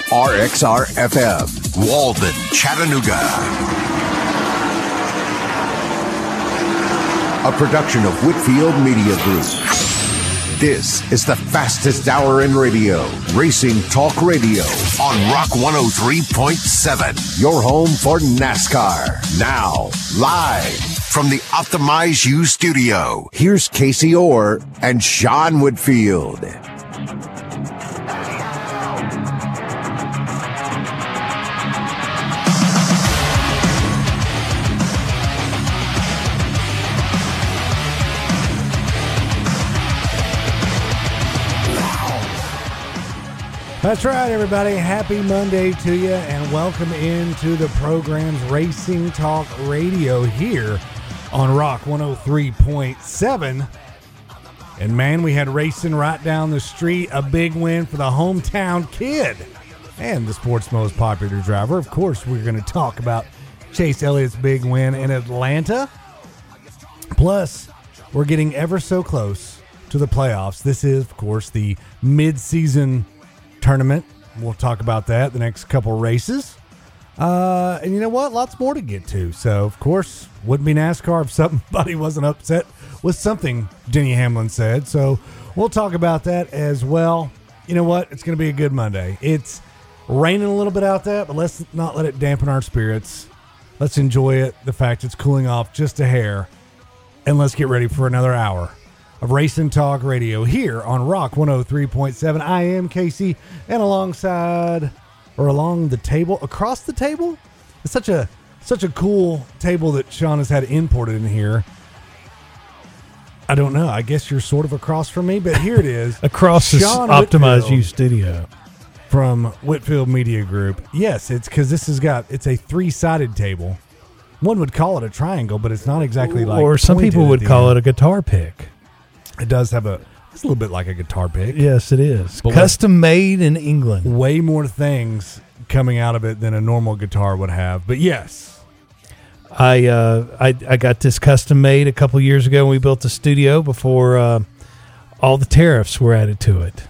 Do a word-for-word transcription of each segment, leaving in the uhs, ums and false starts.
R X R F M, Walden, Chattanooga. A production of Whitfield Media Group. This is the fastest hour in radio, Racing Talk Radio, on Rock one oh three point seven. Your home for NASCAR. Now, live from the Optimize You studio, here's Casey Orr and Sean Whitfield. That's right, everybody. Happy Monday to you, and welcome into the program's Racing Talk Radio here on Rock one oh three point seven. And man, we had racing right down the street. A big win for the hometown kid and the sport's most popular driver. Of course, we're going to talk about Chase Elliott's big win in Atlanta. Plus, we're getting ever so close to the playoffs. This is, of course, the mid-season tournament. We'll talk about that the next couple races. Uh, and you know what? Lots more to get to. So, of course, wouldn't be NASCAR if somebody wasn't upset with something Denny Hamlin said. So, we'll talk about that as well. You know what? It's going to be a good Monday. It's raining a little bit out there, but let's not let it dampen our spirits. Let's enjoy it, the fact it's cooling off just a hair. And let's get ready for another hour of Racing Talk Radio here on Rock one oh three point seven. I am Casey, and alongside, or along the table, across the table, it's such a such a cool table that Sean has had imported in here. I don't know. I guess you're sort of across from me, but here it is. Across the Optimize You studio. From Whitfield Media Group. Yes, it's because this has got, it's a three-sided table. One would call it a triangle, but it's not exactly like, or some people would call end. it a guitar pick. It does have a, it's a little bit like a guitar pick. Yes, it is. But custom made in England. Way more things coming out of it than a normal guitar would have. But yes. I uh, I, I got this custom made a couple years ago when we built the studio before uh, all the tariffs were added to it.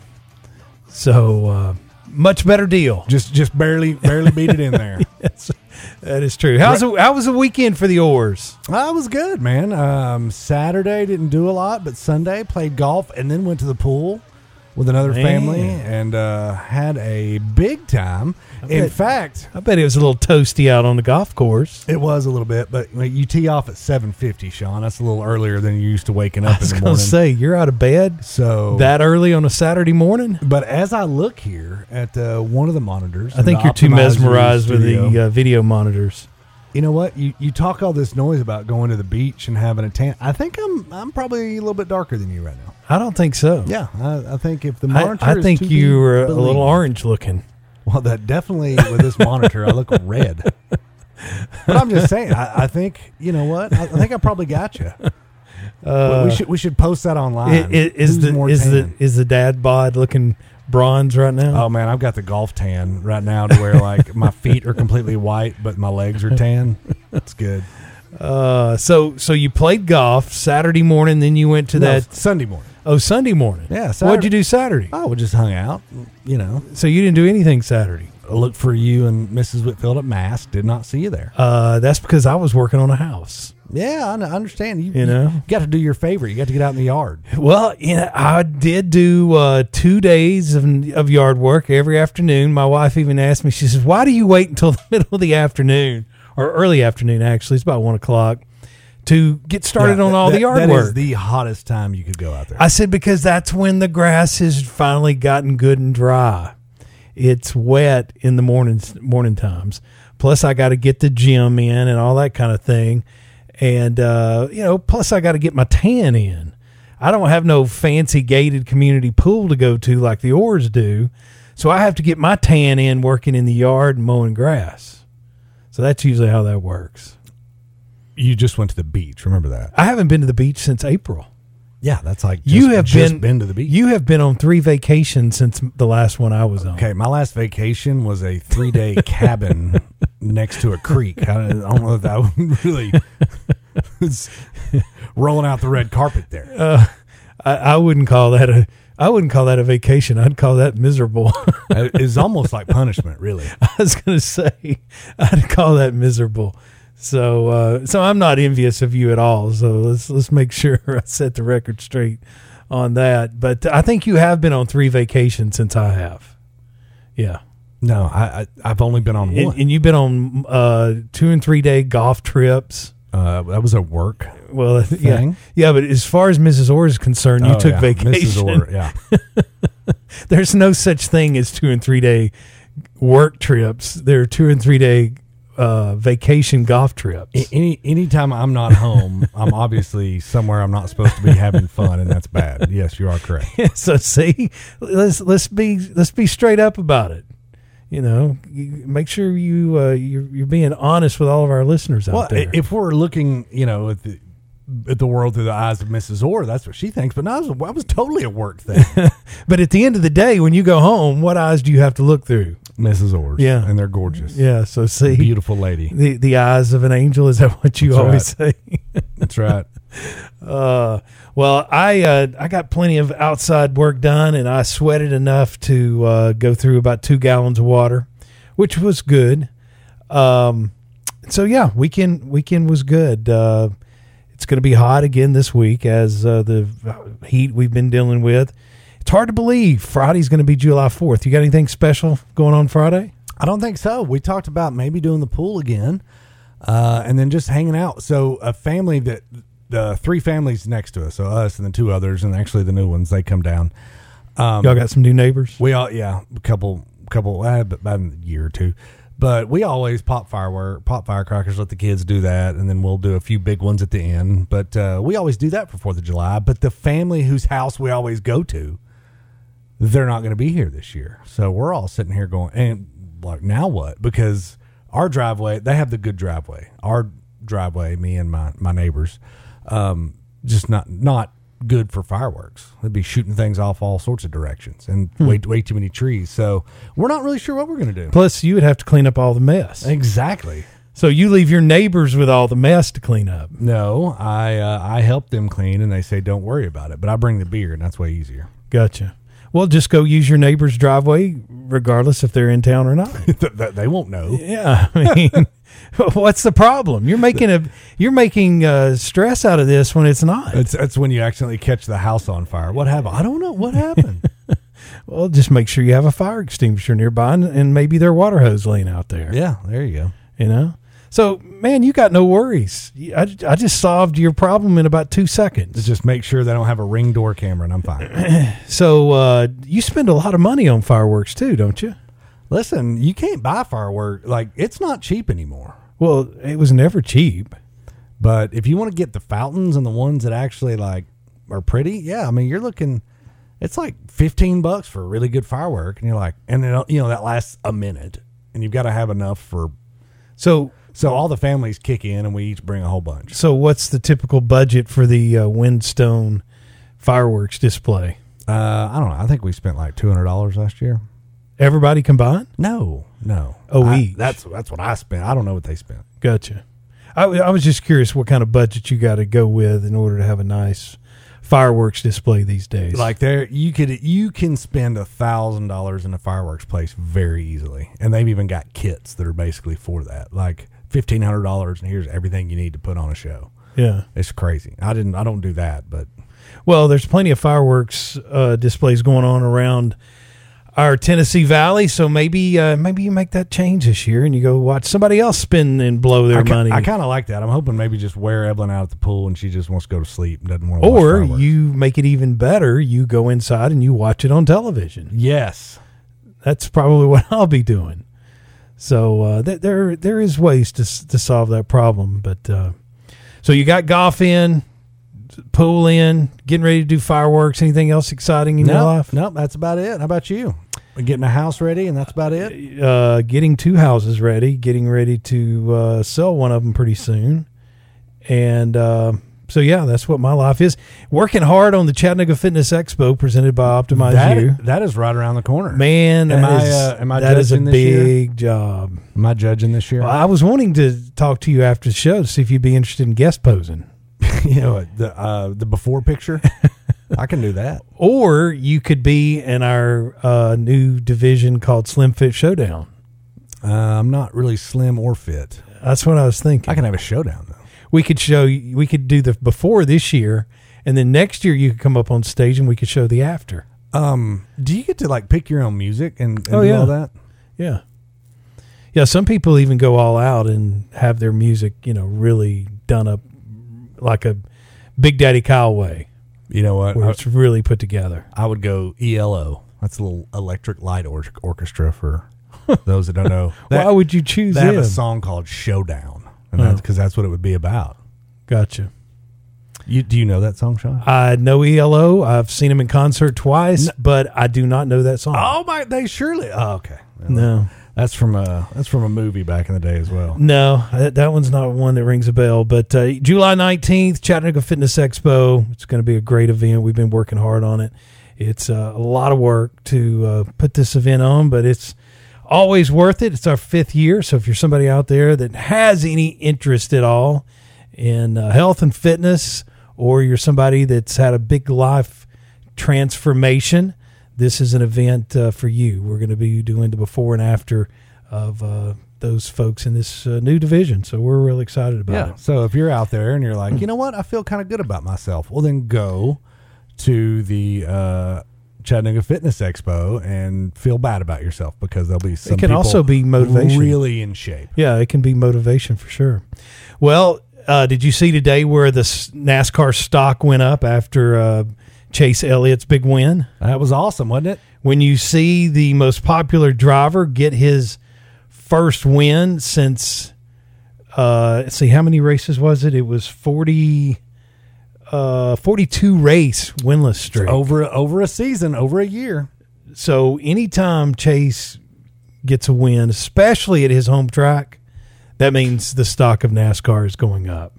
So, uh, much better deal. Just just barely barely beat it in there. Yes. That is true. How's a, how was the weekend for the Oars? I was good, man. Um, Saturday didn't do a lot, but Sunday played golf and then went to the pool with another man. family and uh, had a big time. I In bet, fact, I bet it was a little toasty out on the golf course. It was a little bit, but you tee off at seven fifty, Sean. That's a little earlier than you used to waking up in the morning. I was going to say, you're out of bed so that early on a Saturday morning? But as I look here at uh, one of the monitors, I think you're too mesmerized with the uh, video monitors. You know what? You you talk all this noise about going to the beach and having a tan. I think I'm I'm probably a little bit darker than you right now. I don't think so. Yeah, I, I think if the monitor I, I is think to you be were a believed, little orange looking. Well, that definitely, with this monitor, I look red. But I'm just saying, I, I think, you know what? I, I think I probably got you. Uh, we should we should post that online. Is, is the is tan? the is the dad bod looking bronze right now? Oh man, I've got the golf tan right now to where like my feet are completely white, but my legs are tan. That's good. Uh, so so you played golf Saturday morning, then you went to no, that Sunday morning. Oh, Sunday morning. Yeah. Saturday. What'd you do Saturday? Oh, we just hung out. You know. So you didn't do anything Saturday. I looked for you and Missus Whitfield at Mass. Did not see you there. Uh, that's because I was working on a house. Yeah, I understand. You, you know, you got to do your favorite. You got to get out in the yard. Well, you know, I did do uh, two days of, of yard work every afternoon. My wife even asked me, she says, why do you wait until the middle of the afternoon or early afternoon, actually? It's about one o'clock to get started yeah, on all that, the yard that work. That is the hottest time you could go out there. I said, because that's when the grass has finally gotten good and dry. It's wet in the mornings, morning times. Plus, I got to get the gym in and all that kind of thing. And, uh, you know, plus I got to get my tan in. I don't have no fancy gated community pool to go to like the Oars do. So I have to get my tan in working in the yard and mowing grass. So that's usually how that works. You just went to the beach. Remember that? I haven't been to the beach since April. Yeah, that's like just, you have just been, been to the beach. You have been on three vacations since the last one I was on. Okay, my last vacation was a three-day cabin next to a creek. I don't know if that really was rolling out the red carpet there. Uh, I, I wouldn't call that a, I wouldn't call that a vacation. I'd call that miserable. It's almost like punishment, really. I was going to say, I'd call that miserable. So, uh, so I'm not envious of you at all. So let's let's make sure I set the record straight on that. But I think you have been on three vacations since I have. Yeah. No, I, I I've only been on one, and, and you've been on uh, two and three day golf trips. Uh, that was a work. Well, thing. yeah, yeah. But as far as Missus Orr is concerned, you oh, took yeah. vacation. Missus Orr, yeah. There's no such thing as two and three day work trips. There are two and three day uh, vacation golf trips. Any anytime I'm not home, I'm obviously somewhere I'm not supposed to be having fun, and that's bad. Yes, you are correct. So see, let's let's be let's be straight up about it. You know, you make sure you uh, you're, you're being honest with all of our listeners out well, there. If we're looking, you know, at the at the world through the eyes of Missus Orr, that's what she thinks. But no, I was, I was totally a work thing. But at the end of the day, when you go home, what eyes do you have to look through? Missus Orr's. Yeah, and they're gorgeous. Yeah, so see, beautiful lady. The the eyes of an angel. Is that what you That's always right. say? That's right. Uh, well, I uh, I got plenty of outside work done, and I sweated enough to uh, go through about two gallons of water, which was good. Um, so yeah, weekend weekend was good. Uh, it's going to be hot again this week as uh, the heat we've been dealing with. It's hard to believe Friday's going to be July fourth. You got anything special going on Friday? I don't think so. We talked about maybe doing the pool again, uh, and then just hanging out. So a family that the three families next to us, so us and the two others, and actually the new ones, they come down. Um, Y'all got some new neighbors? We all, yeah, a couple, couple, uh, about a year or two. But we always pop firework, pop firecrackers, let the kids do that, and then we'll do a few big ones at the end. But uh, we always do that for Fourth of July. But the family whose house we always go to, they're not going to be here this year. So we're all sitting here going, and like, now what? Because our driveway, they have the good driveway. Our driveway, me and my, my neighbors, um, just not not good for fireworks. They'd be shooting things off all sorts of directions and hmm. way way too many trees. So we're not really sure what we're going to do. Plus, you would have to clean up all the mess. Exactly. So you leave your neighbors with all the mess to clean up. No, I uh, I help them clean, and they say don't worry about it. But I bring the beer, and that's way easier. Gotcha. Well, just go use your neighbor's driveway, regardless if they're in town or not. They won't know. Yeah, I mean, what's the problem? You're making a you're making uh, stress out of this when it's not. It's, that's when you accidentally catch the house on fire. What happened? I don't know. What happened? Well, just make sure you have a fire extinguisher nearby, and, and maybe their water hose laying out there. Yeah, there you go. You know. So, man, you got no worries. I, I just solved your problem in about two seconds. Just make sure they don't have a Ring door camera, and I'm fine. So, uh, you spend a lot of money on fireworks, too, don't you? Listen, you can't buy fireworks. Like, it's not cheap anymore. Well, it was never cheap. But if you want to get the fountains and the ones that actually, like, are pretty, yeah, I mean, you're looking, it's like fifteen bucks for a really good firework. And you're like, and, then, you know, that lasts a minute. And you've got to have enough for... So... So all the families kick in, and we each bring a whole bunch. So what's the typical budget for the uh, Windstone fireworks display? Uh, I don't know. I think we spent like two hundred dollars last year. Everybody combined? No, no. Oh, I, each. That's that's what I spent. I don't know what they spent. Gotcha. I, I was just curious what kind of budget you got to go with in order to have a nice fireworks display these days. Like there, you could you can spend a thousand dollars in a fireworks place very easily, and they've even got kits that are basically for that. Like. Fifteen hundred dollars, and here's everything you need to put on a show. Yeah, it's crazy. I didn't. I don't do that, but well, there's plenty of fireworks uh, displays going on around our Tennessee Valley. So maybe, uh, maybe you make that change this year, and you go watch somebody else spin and blow their I ca- money. I kind of like that. I'm hoping maybe just wear Evelyn out at the pool, and she just wants to go to sleep and doesn't want to. Or watch you make it even better. You go inside and you watch it on television. Yes, that's probably what I'll be doing. So uh, th- there there is ways to to solve that problem, but uh, so you got golf in, pool in, getting ready to do fireworks. Anything else exciting in nope, your life? Nope, that's about it. How about you? Getting a house ready, and that's about it. Uh, getting two houses ready, getting ready to uh, sell one of them pretty soon, and uh, so yeah, that's what my life is. Working hard on the Chattanooga Fitness Expo presented by Optimize that, You. That is right around the corner. Man, that, am is, I, uh, am I that is a this big year? job. Am I judging this year? Well, I was wanting to talk to you after the show to see if you'd be interested in guest posing. You know, the uh, the before picture. I can do that. Or you could be in our uh, new division called Slim Fit Showdown. Uh, I'm not really slim or fit. That's what I was thinking. I can have a showdown though. We could show. We could do the before this year, and then next year you could come up on stage and we could show the after. Um, do you get to like pick your own music and, and oh, do yeah. all that? Yeah. Yeah, some people even go all out and have their music, you know, really done up like a Big Daddy Kyle way. You know what? Where I, it's really put together. I would go E L O. That's a little electric light or- orchestra for those that don't know. That, Why would you choose They have them? a song called Showdown, and Oh. that's because that's what it would be about. Gotcha. You do you know that song, Sean? I know E L O. I've seen them in concert twice, no. but I do not know that song. Oh my! They surely. Oh, okay. No. That's from a that's from a movie back in the day as well. No, that, that one's not one that rings a bell. But uh, July nineteenth, Chattanooga Fitness Expo. It's going to be a great event. We've been working hard on it. It's uh, a lot of work to uh, put this event on, but it's always worth it. It's our fifth year. So if you're somebody out there that has any interest at all in uh, health and fitness, or you're somebody that's had a big life transformation, this is an event uh, for you. We're going to be doing the before and after of uh, those folks in this uh, new division. So we're really excited about yeah. it. So if you're out there and you're like, you know what, I feel kind of good about myself, well, then go to the uh, Chattanooga Fitness Expo and feel bad about yourself because there'll be some It can people also be motivation. really in shape. Yeah, it can be motivation for sure. Well, uh, did you see today where the NASCAR stock went up after uh, Chase Elliott's big win? That was awesome, wasn't it? When you see the most popular driver get his first win since, uh, let's see, how many races was it? It was forty, uh, forty-two race winless streak. Over, over a season, over a year. So anytime Chase gets a win, especially at his home track, that means the stock of NASCAR is going up.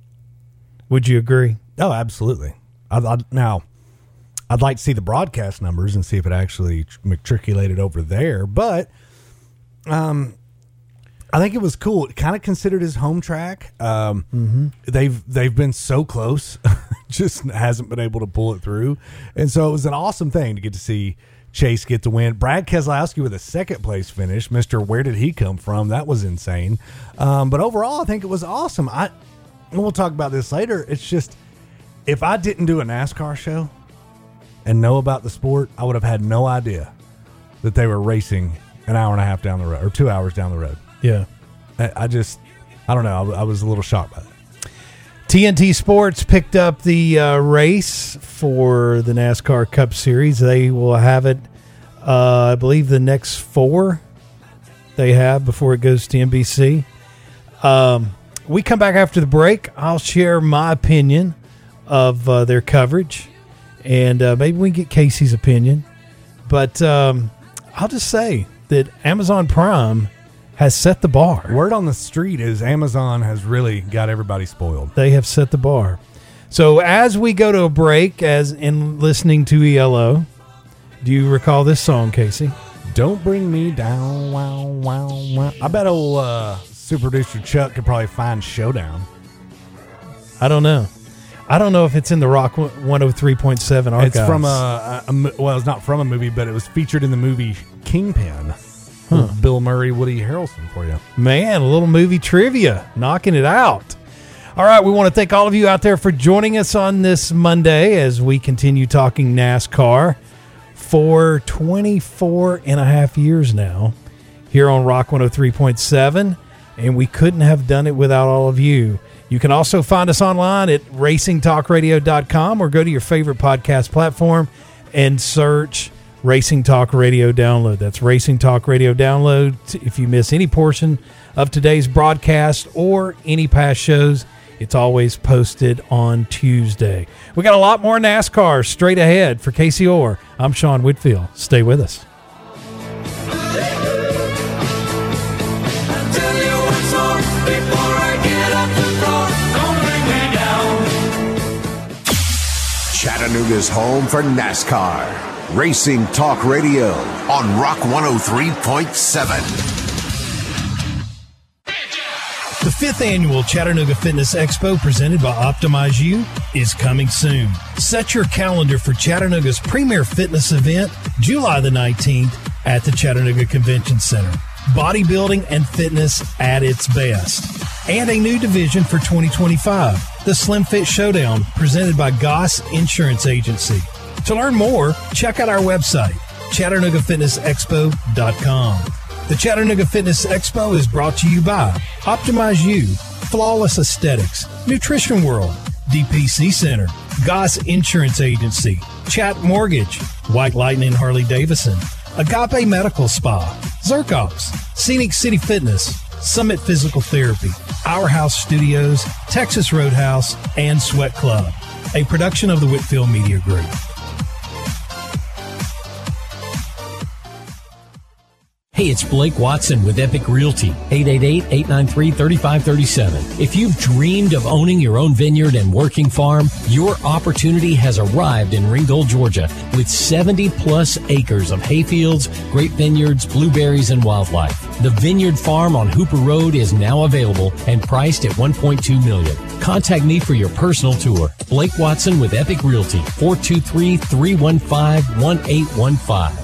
Would you agree? Oh, absolutely. I'd, I'd, now, I'd like to see the broadcast numbers and see if it actually matriculated over there. But um, I think it was cool. It kind of considered his home track. Um, Mm-hmm. They've they've been so close, just hasn't been able to pull it through. And so it was an awesome thing to get to see Chase get the win. Brad Keselowski with a second place finish. Mister Where did he come from? That was insane. Um, but overall, I think it was awesome. I and we'll talk about this later. It's just, if I didn't do a NASCAR show and know about the sport, I would have had no idea that they were racing an hour and a half down the road or two hours down the road. Yeah. I, I just, I don't know. I, I was a little shocked by that. T N T Sports picked up the uh, race for the NASCAR Cup Series. They will have it, uh, I believe, the next four they have before it goes to N B C. Um, we come back after the break. I'll share my opinion of uh, their coverage, and uh, maybe we can get Casey's opinion. But um, I'll just say that Amazon Prime has set the bar. Word on the street is Amazon has really got everybody spoiled. They have set the bar. So as we go to a break, as in listening to E L O, do you recall this song, Casey? Don't bring me down, wow, wow, wow. I bet old uh, super producer Chuck could probably find Showdown. I don't know. I don't know if it's in the Rock one oh three point seven archives. It's from a, a, a, well, it's not from a movie, but it was featured in the movie Kingpin. Huh. Bill Murray, Woody Harrelson for you. Man, a little movie trivia, knocking it out. All right, we want to thank all of you out there for joining us on this Monday as we continue talking NASCAR for twenty-four and a half years now here on Rock one oh three point seven, and we couldn't have done it without all of you. You can also find us online at racing talk radio dot com or go to your favorite podcast platform and search Racing Talk Radio Download. That's Racing Talk Radio Download. If you miss any portion of today's broadcast or any past shows, it's always posted on Tuesday. We got a lot more NASCAR straight ahead. For Casey Orr, I'm Sean Whitfield. Stay with us. Chattanooga's home for NASCAR. Racing Talk Radio on Rock one oh three point seven. The fifth annual Chattanooga Fitness Expo presented by Optimize You is coming soon. Set your calendar for Chattanooga's premier fitness event, July the nineteenth, at the Chattanooga Convention Center. Bodybuilding and fitness at its best. And a new division for twenty twenty-five, the Slim Fit Showdown, presented by Goss Insurance Agency. To learn more, check out our website, Chattanooga Fitness Expo dot com. The Chattanooga Fitness Expo is brought to you by Optimize You, Flawless Aesthetics, Nutrition World, D P C Center, Goss Insurance Agency, Chat Mortgage, White Lightning Harley Davidson, Agape Medical Spa, Zircox, Scenic City Fitness, Summit Physical Therapy, Our House Studios, Texas Roadhouse, and Sweat Club, a production of the Whitfield Media Group. Hey, it's Blake Watson with Epic Realty, eight eight eight, eight nine three, three five three seven. If you've dreamed of owning your own vineyard and working farm, your opportunity has arrived in Ringgold, Georgia, with seventy plus acres of hayfields, grape vineyards, blueberries, and wildlife. The Vineyard Farm on Hooper Road is now available and priced at one point two million dollars. Contact me for your personal tour. Blake Watson with Epic Realty, four two three, three one five, one eight one five.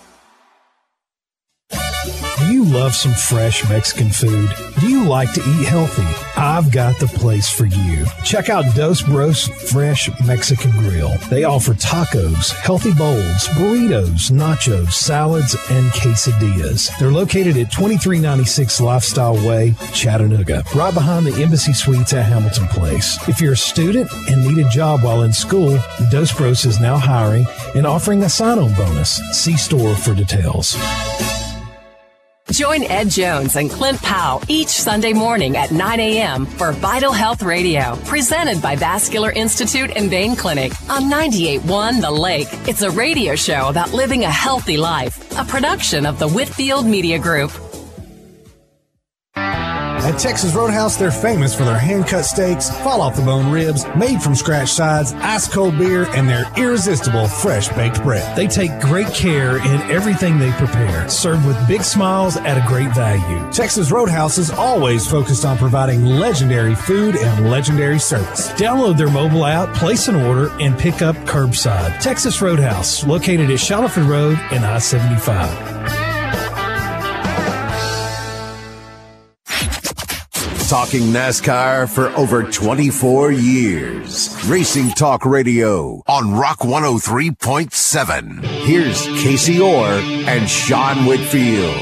Do you love some fresh Mexican food? Do you like to eat healthy? I've got the place for you. Check out Dos Bros Fresh Mexican Grill. They offer tacos, healthy bowls, burritos, nachos, salads, and quesadillas. They're located at twenty-three ninety-six Lifestyle Way, Chattanooga, right behind the Embassy Suites at Hamilton Place. If you're a student and need a job while in school, Dos Bros is now hiring and offering a sign-on bonus. See store for details. Join Ed Jones and Clint Powell each Sunday morning at nine a.m. for Vital Health Radio, presented by Vascular Institute and Vein Clinic on ninety-eight point one The Lake. It's a radio show about living a healthy life, a production of the Whitfield Media Group. At Texas Roadhouse, they're famous for their hand-cut steaks, fall-off-the-bone ribs, made-from-scratch sides, ice-cold beer, and their irresistible fresh-baked bread. They take great care in everything they prepare, served with big smiles at a great value. Texas Roadhouse is always focused on providing legendary food and legendary service. Download their mobile app, place an order, and pick up curbside. Texas Roadhouse, located at Shoniford Road and I seventy-five. Talking NASCAR for over twenty-four years. Racing Talk Radio on Rock one oh three point seven. Here's Casey Orr and Sean Whitfield.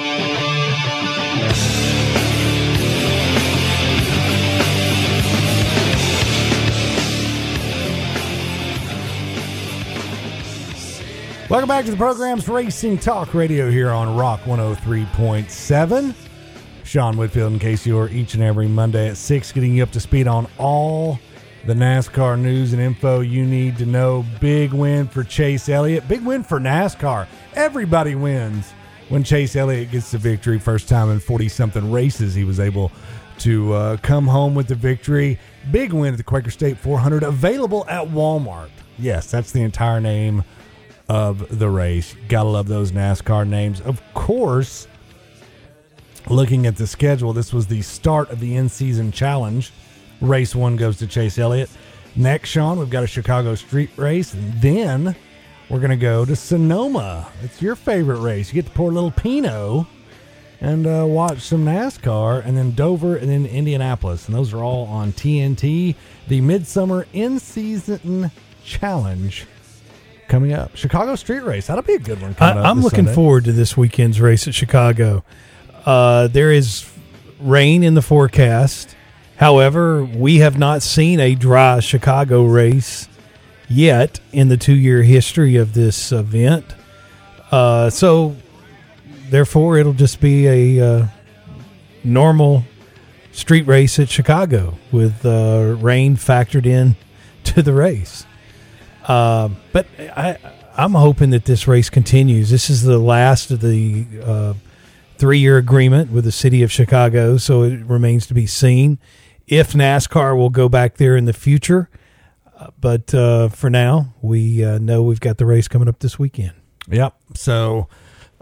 Welcome back to the program's Racing Talk Radio here on Rock one oh three point seven. Sean Whitfield and Casey Orr each and every Monday at six, getting you up to speed on all the NASCAR news and info you need to know. Big win for Chase Elliott. Big win for NASCAR. Everybody wins when Chase Elliott gets the victory. First time in forty-something races he was able to uh, come home with the victory. Big win at the Quaker State four hundred, available at Walmart. Yes, that's the entire name of the race. Gotta love those NASCAR names. Of course, looking at the schedule, this was the start of the in-season challenge. Race one goes to Chase Elliott. Next, Sean, we've got a Chicago street race. And then we're going to go to Sonoma. It's your favorite race. You get to pour a little Pinot and uh, watch some NASCAR. And then Dover and then Indianapolis. And those are all on T N T. The Midsummer In-Season Challenge coming up. Chicago street race. That'll be a good one coming I, up I'm this looking Sunday. forward to this weekend's race at Chicago. Uh, there is rain in the forecast. However, we have not seen a dry Chicago race yet in the two-year history of this event. Uh, so, therefore, it'll just be a uh, normal street race at Chicago with uh, rain factored in to the race. Uh, but I, I'm hoping that this race continues. This is the last of the uh, three-year agreement with the city of Chicago, so it remains to be seen if NASCAR will go back there in the future. Uh, but uh, for now, we uh, know we've got the race coming up this weekend. Yep. So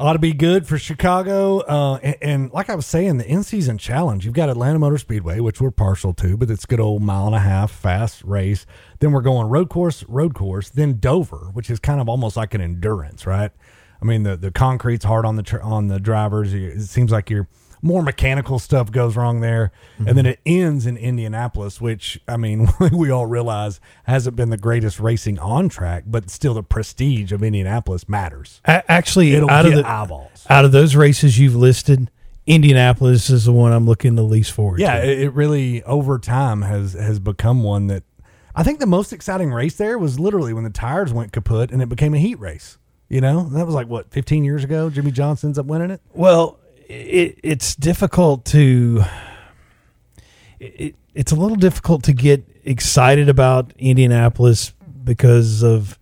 Ought to be good for Chicago. Uh, and, and like I was saying, the in-season challenge, you've got Atlanta Motor Speedway, which we're partial to, but it's a good old mile and a half fast race. Then we're going road course, road course, then Dover, which is kind of almost like an endurance, right? I mean, the, the concrete's hard on the tr- on the drivers. It seems like you're more mechanical stuff goes wrong there. Mm-hmm. And then it ends in Indianapolis, which, I mean, we all realize hasn't been the greatest racing on track, but still the prestige of Indianapolis matters. A- actually, It'll out get of the eyeballs. Out of those races you've listed, Indianapolis is the one I'm looking the least forward yeah, to. Yeah, it, it really, over time, has, has become one that I think the most exciting race there was literally when the tires went kaput and it became a heat race. You know, that was like, what, fifteen years ago? Jimmy Johnson ends up winning it? Well, It, it's difficult to it, it's a little difficult to get excited about Indianapolis because of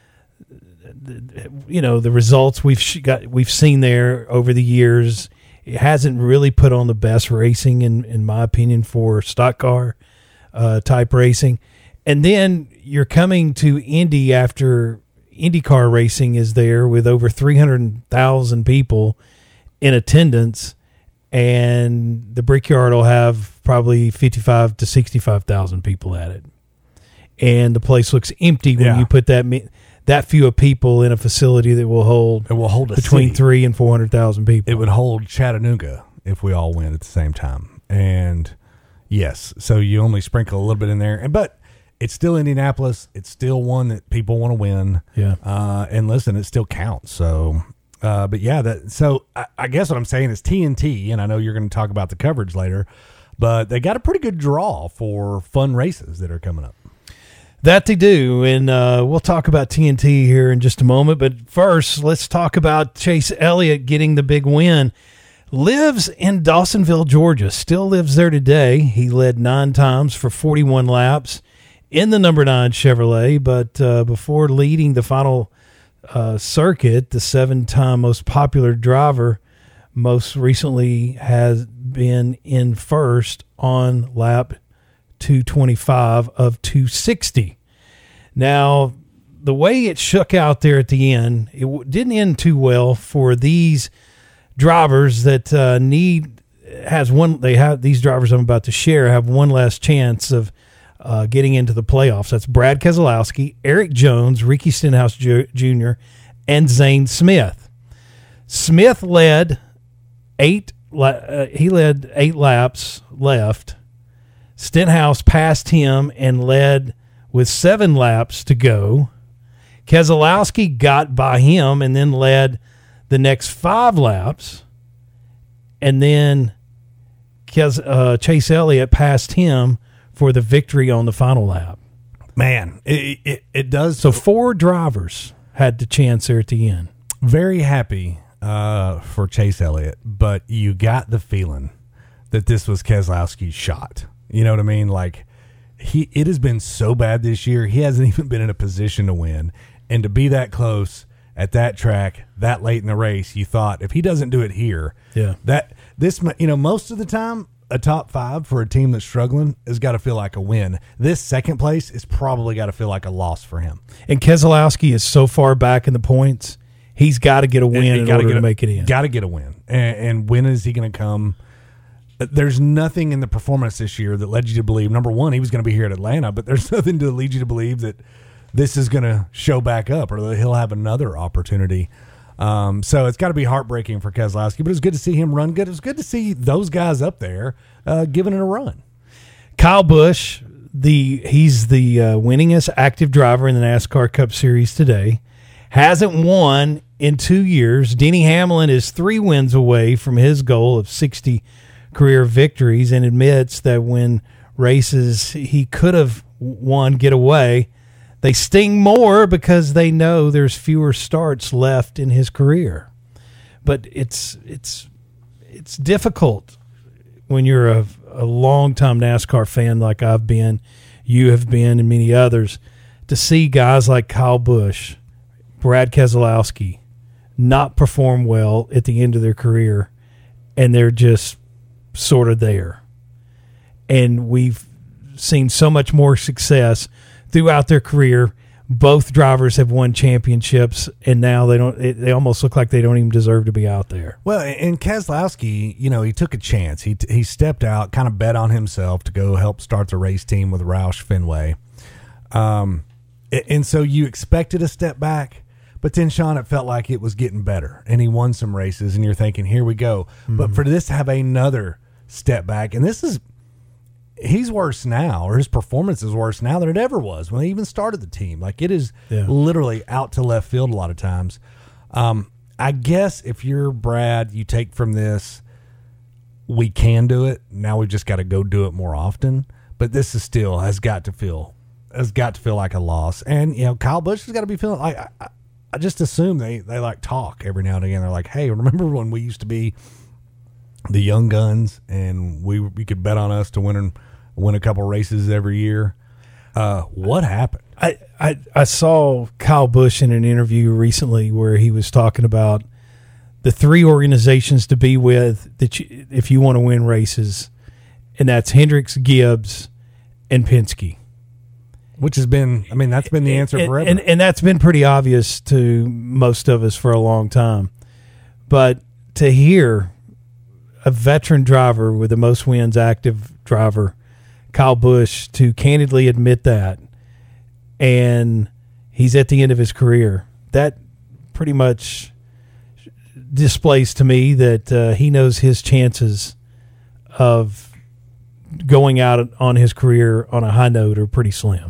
you know the results we've got we've seen there over the years. It hasn't really put on the best racing in in my opinion for stock car uh, type racing. And then you're coming to Indy after IndyCar racing is there with over three hundred thousand people in attendance, and the Brickyard will have probably fifty-five to sixty-five thousand people at it. And the place looks empty when Yeah. you put that that few of people in a facility that will hold It will hold a between city. three and four hundred thousand people. It would hold Chattanooga if we all went at the same time. And yes, so you only sprinkle a little bit in there, and but it's still Indianapolis. It's still one that people want to win. Yeah. Uh, and listen, it still counts. So. Uh, but yeah, that so I, I guess what I'm saying is T N T, and I know you're going to talk about the coverage later, but they got a pretty good draw for fun races that are coming up. That they do, and uh, we'll talk about T N T here in just a moment. But first, let's talk about Chase Elliott getting the big win. Lives in Dawsonville, Georgia. Still lives there today. He led nine times for forty-one laps in the number nine Chevrolet, but uh, before leading the final Uh, circuit, the seven-time most popular driver most recently has been in first on lap two twenty-five of two sixty. Now, the way it shook out there at the end, it w- didn't end too well for these drivers that uh, need has one. They have these drivers I'm about to share have one last chance of Uh, getting into the playoffs. That's Brad Keselowski, Eric Jones, Ricky Stenhouse Ju- Junior, and Zane Smith. Smith led eight. La- uh, he led eight laps left. Stenhouse passed him and led with seven laps to go. Keselowski got by him and then led the next five laps. And then Kes- uh, Chase Elliott passed him for the victory on the final lap. Man, it, it, it does. So four drivers had the chance there at the end. Very happy uh, for Chase Elliott, but you got the feeling that this was Keselowski's shot. You know what I mean? Like, he, it has been so bad this year. He hasn't even been in a position to win. And to be that close at that track that late in the race, you thought if he doesn't do it here, Yeah. that this, you know, most of the time, a top five for a team that's struggling has got to feel like a win. This second place is probably got to feel like a loss for him. And Keselowski is so far back in the points, he's got to get a win And- and in gotta order get to a- make it in. Got to get a win. And, and when is he going to come? There's nothing in the performance this year that led you to believe, number one, he was going to be here at Atlanta, but there's nothing to lead you to believe that this is going to show back up or that he'll have another opportunity. Um, so it's got to be heartbreaking for Keselowski, but it was good to see him run good. It was good to see those guys up there uh, giving it a run. Kyle Busch, the he's the uh, winningest active driver in the NASCAR Cup Series today. Hasn't won in two years. Denny Hamlin is three wins away from his goal of sixty career victories and admits that when races he could have won get away, they sting more because they know there's fewer starts left in his career. But it's it's it's difficult when you're a, a long-time NASCAR fan like I've been, you have been, and many others, to see guys like Kyle Busch, Brad Keselowski, not perform well at the end of their career, and they're just sort of there. And we've seen so much more success throughout their career both drivers have won championships, and now they don't. It, they almost look like they don't even deserve to be out there. Well, and Keselowski, you know, he took a chance. He he stepped out, kind of bet on himself to go help start the race team with Roush Fenway. Um, and so you expected a step back. But then, Sean, it felt like it was getting better, and he won some races, and you're thinking, here we go. Mm-hmm. But for this to have another step back, and this is, he's worse now, or his performance is worse now than it ever was when he even started the team. Like, it is yeah. literally out to left field a lot of times. Um, I guess if you're Brad, you take from this, we can do it. Now we've just got to go do it more often. But this is still has got to feel has got to feel like a loss. And, you know, Kyle Busch has got to be feeling like, I, I just assume they, they like talk every now and again. They're like, hey, remember when we used to be the young guns and we we could bet on us to win and win a couple races every year? Uh, what happened? I, I, I saw Kyle Busch in an interview recently where he was talking about the three organizations to be with that you, if you want to win races, and that's Hendricks, Gibbs, and Penske. Which has been, I mean, that's been the answer and, forever. And, and that's been pretty obvious to most of us for a long time. But to hear a veteran driver with the most wins active driver, Kyle Busch, to candidly admit that, and he's at the end of his career, that pretty much displays to me that uh, he knows his chances of going out on his career on a high note are pretty slim.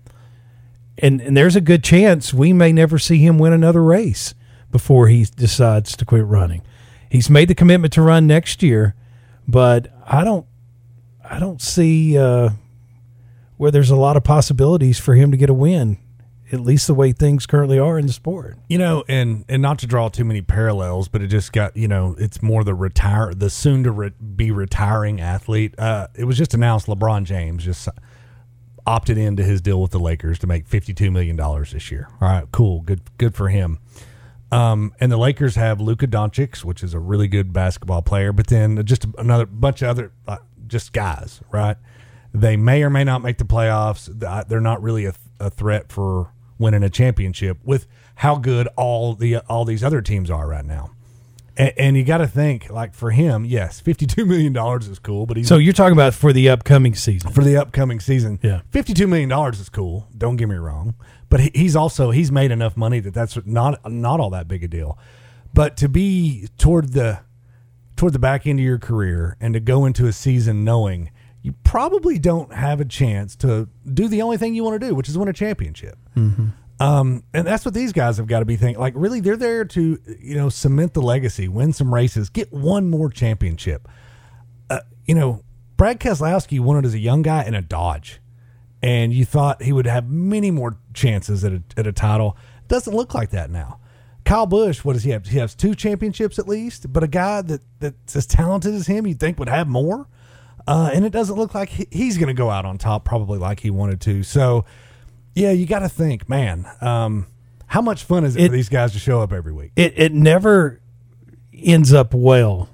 And and there's a good chance we may never see him win another race before he decides to quit running. He's made the commitment to run next year, but I don't I don't see uh, where there's a lot of possibilities for him to get a win, at least the way things currently are in the sport. You know, and and not to draw too many parallels, but it just got, you know, it's more the retire the soon to re- be retiring athlete. Uh, it was just announced LeBron James just opted into his deal with the Lakers to make fifty-two million dollars this year. All right, cool. Good good for him. Um, and the Lakers have Luka Doncic, which is a really good basketball player, but then just another bunch of other uh, just guys, right? They may or may not make the playoffs. They're not really a, a threat for winning a championship with how good all the all these other teams are right now. And, and you got to think, like, for him, yes, fifty-two million dollars is cool, but he's so you're talking about for the upcoming season. For the upcoming season, yeah, fifty-two million dollars is cool. Don't get me wrong, but he, he's also he's made enough money that that's not not all that big a deal. But to be toward the toward the back end of your career and to go into a season knowing you probably don't have a chance to do the only thing you want to do, which is win a championship. Mm-hmm. Um, and that's what these guys have got to be thinking. Like, really, they're there to, you know, cement the legacy, win some races, get one more championship. Uh, you know, Brad Keselowski won it as a young guy in a Dodge, and you thought he would have many more chances at a, at a title. Doesn't look like that now. Kyle Busch, what does he have? He has two championships at least, but a guy that, that's as talented as him, you'd think would have more. Uh, and it doesn't look like he, he's going to go out on top probably like he wanted to. So, yeah, you got to think, man, um, how much fun is it, it for these guys to show up every week? It it never ends up well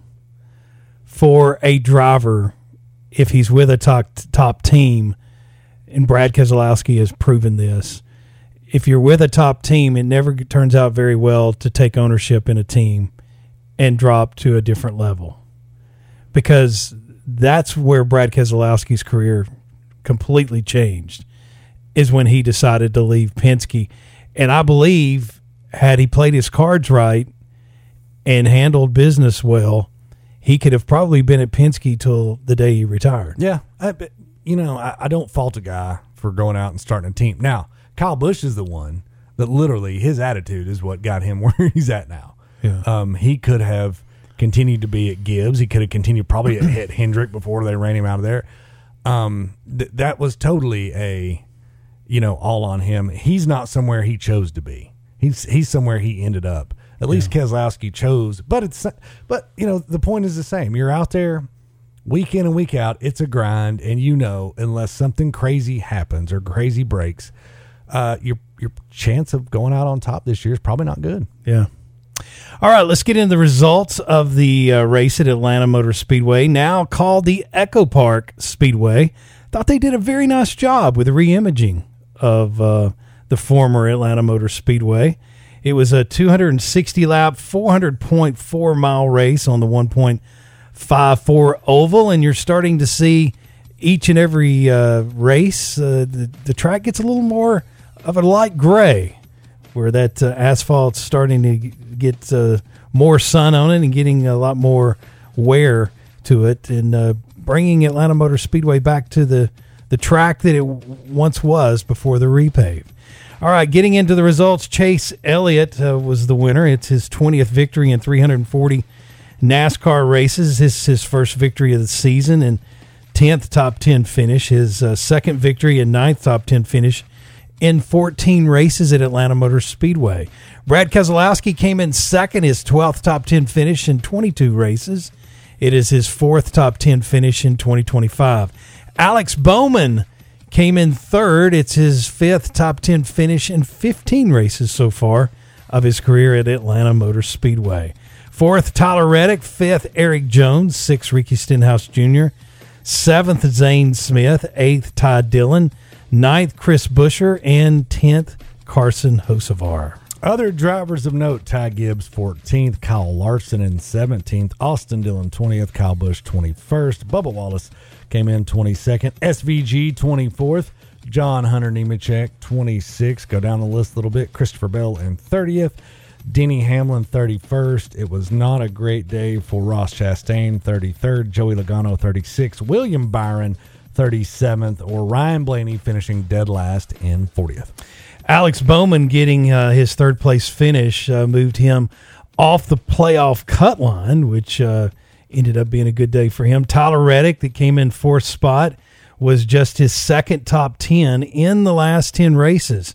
for a driver if he's with a top, top team, and Brad Keselowski has proven this. If you're with a top team, it never turns out very well to take ownership in a team and drop to a different level, because that's where Brad Keselowski's career completely changed, is when he decided to leave Penske. And I believe had he played his cards right and handled business well, he could have probably been at Penske till the day he retired. Yeah. I, but, you know, I, I don't fault a guy for going out and starting a team. Now, Kyle Busch is the one that literally his attitude is what got him where he's at now. Yeah. Um, he could have continued to be at Gibbs. He could have continued probably at, at Hendrick before they ran him out of there. Um, th- that was totally a... you know, all on him. He's not somewhere he chose to be. He's he's somewhere he ended up. At yeah. least Keselowski chose. But it's but you know, the point is the same. You're out there week in and week out. It's a grind, and you know, unless something crazy happens or crazy breaks, uh, your your chance of going out on top this year is probably not good. Yeah. All right, let's get into the results of the uh, race at Atlanta Motor Speedway, now called the Echo Park Speedway. Thought they did a very nice job with the re-imaging of uh, the former Atlanta Motor Speedway. It was a two hundred sixty lap, four hundred point four mile race on the one point five four oval, and you're starting to see each and every uh, race, uh, the, the track gets a little more of a light gray, where that uh, asphalt's starting to get uh, more sun on it and getting a lot more wear to it, and uh, bringing Atlanta Motor Speedway back to the, the track that it w- once was before the repave. All right, getting into the results, Chase Elliott uh, was the winner. It's his twentieth victory in three hundred forty NASCAR races. This is his first victory of the season and tenth top ten finish. His uh, second victory and ninth top ten finish in fourteen races at Atlanta Motor Speedway. Brad Keselowski came in second, his twelfth top ten finish in twenty-two races. It is his fourth top ten finish in twenty twenty-five. Alex Bowman came in third. It's his fifth top ten finish in fifteen races so far of his career at Atlanta Motor Speedway. Fourth, Tyler Reddick. Fifth, Eric Jones. Sixth, Ricky Stenhouse Junior Seventh, Zane Smith. Eighth, Ty Dillon. Ninth, Chris Buescher. And tenth, Carson Hocevar. Other drivers of note: Ty Gibbs fourteenth, Kyle Larson in seventeenth, Austin Dillon twentieth, Kyle Busch twenty-first, Bubba Wallace came in twenty-second, S V G twenty-fourth, John Hunter Nemechek twenty-sixth, go down the list a little bit, Christopher Bell in thirtieth, Denny Hamlin thirty-first. It was not a great day for Ross Chastain, thirty-third, Joey Logano thirty-sixth, William Byron thirty-seventh, or Ryan Blaney finishing dead last in fortieth. Alex Bowman getting uh, his third place finish uh, moved him off the playoff cut line, which uh, ended up being a good day for him. Tyler Reddick, that came in fourth spot, was just his second top ten in the last ten races.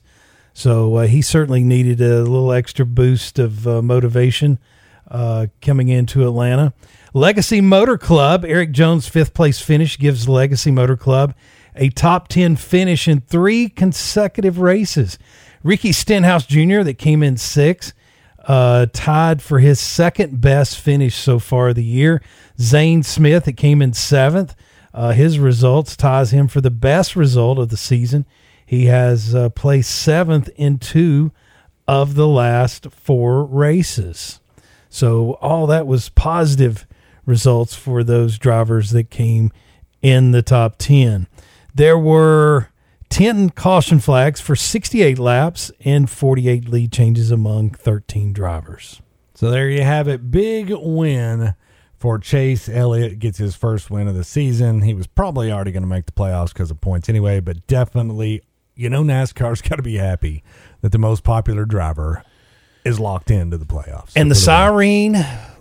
So uh, he certainly needed a little extra boost of uh, motivation uh, coming into Atlanta. Legacy Motor Club, Eric Jones' fifth place finish gives Legacy Motor Club a top ten finish in three consecutive races. Ricky Stenhouse Junior, that came in sixth, uh, tied for his second best finish so far of the year. Zane Smith, that came in seventh, uh, his results ties him for the best result of the season. He has uh, placed seventh in two of the last four races. So all that was positive results for those drivers that came in the top ten. There were ten caution flags for sixty-eight laps and forty-eight lead changes among thirteen drivers. So there you have it. Big win for Chase Elliott. Gets his first win of the season. He was probably already going to make the playoffs because of points anyway, but definitely, you know, NASCAR's got to be happy that the most popular driver is locked into the playoffs. And the siren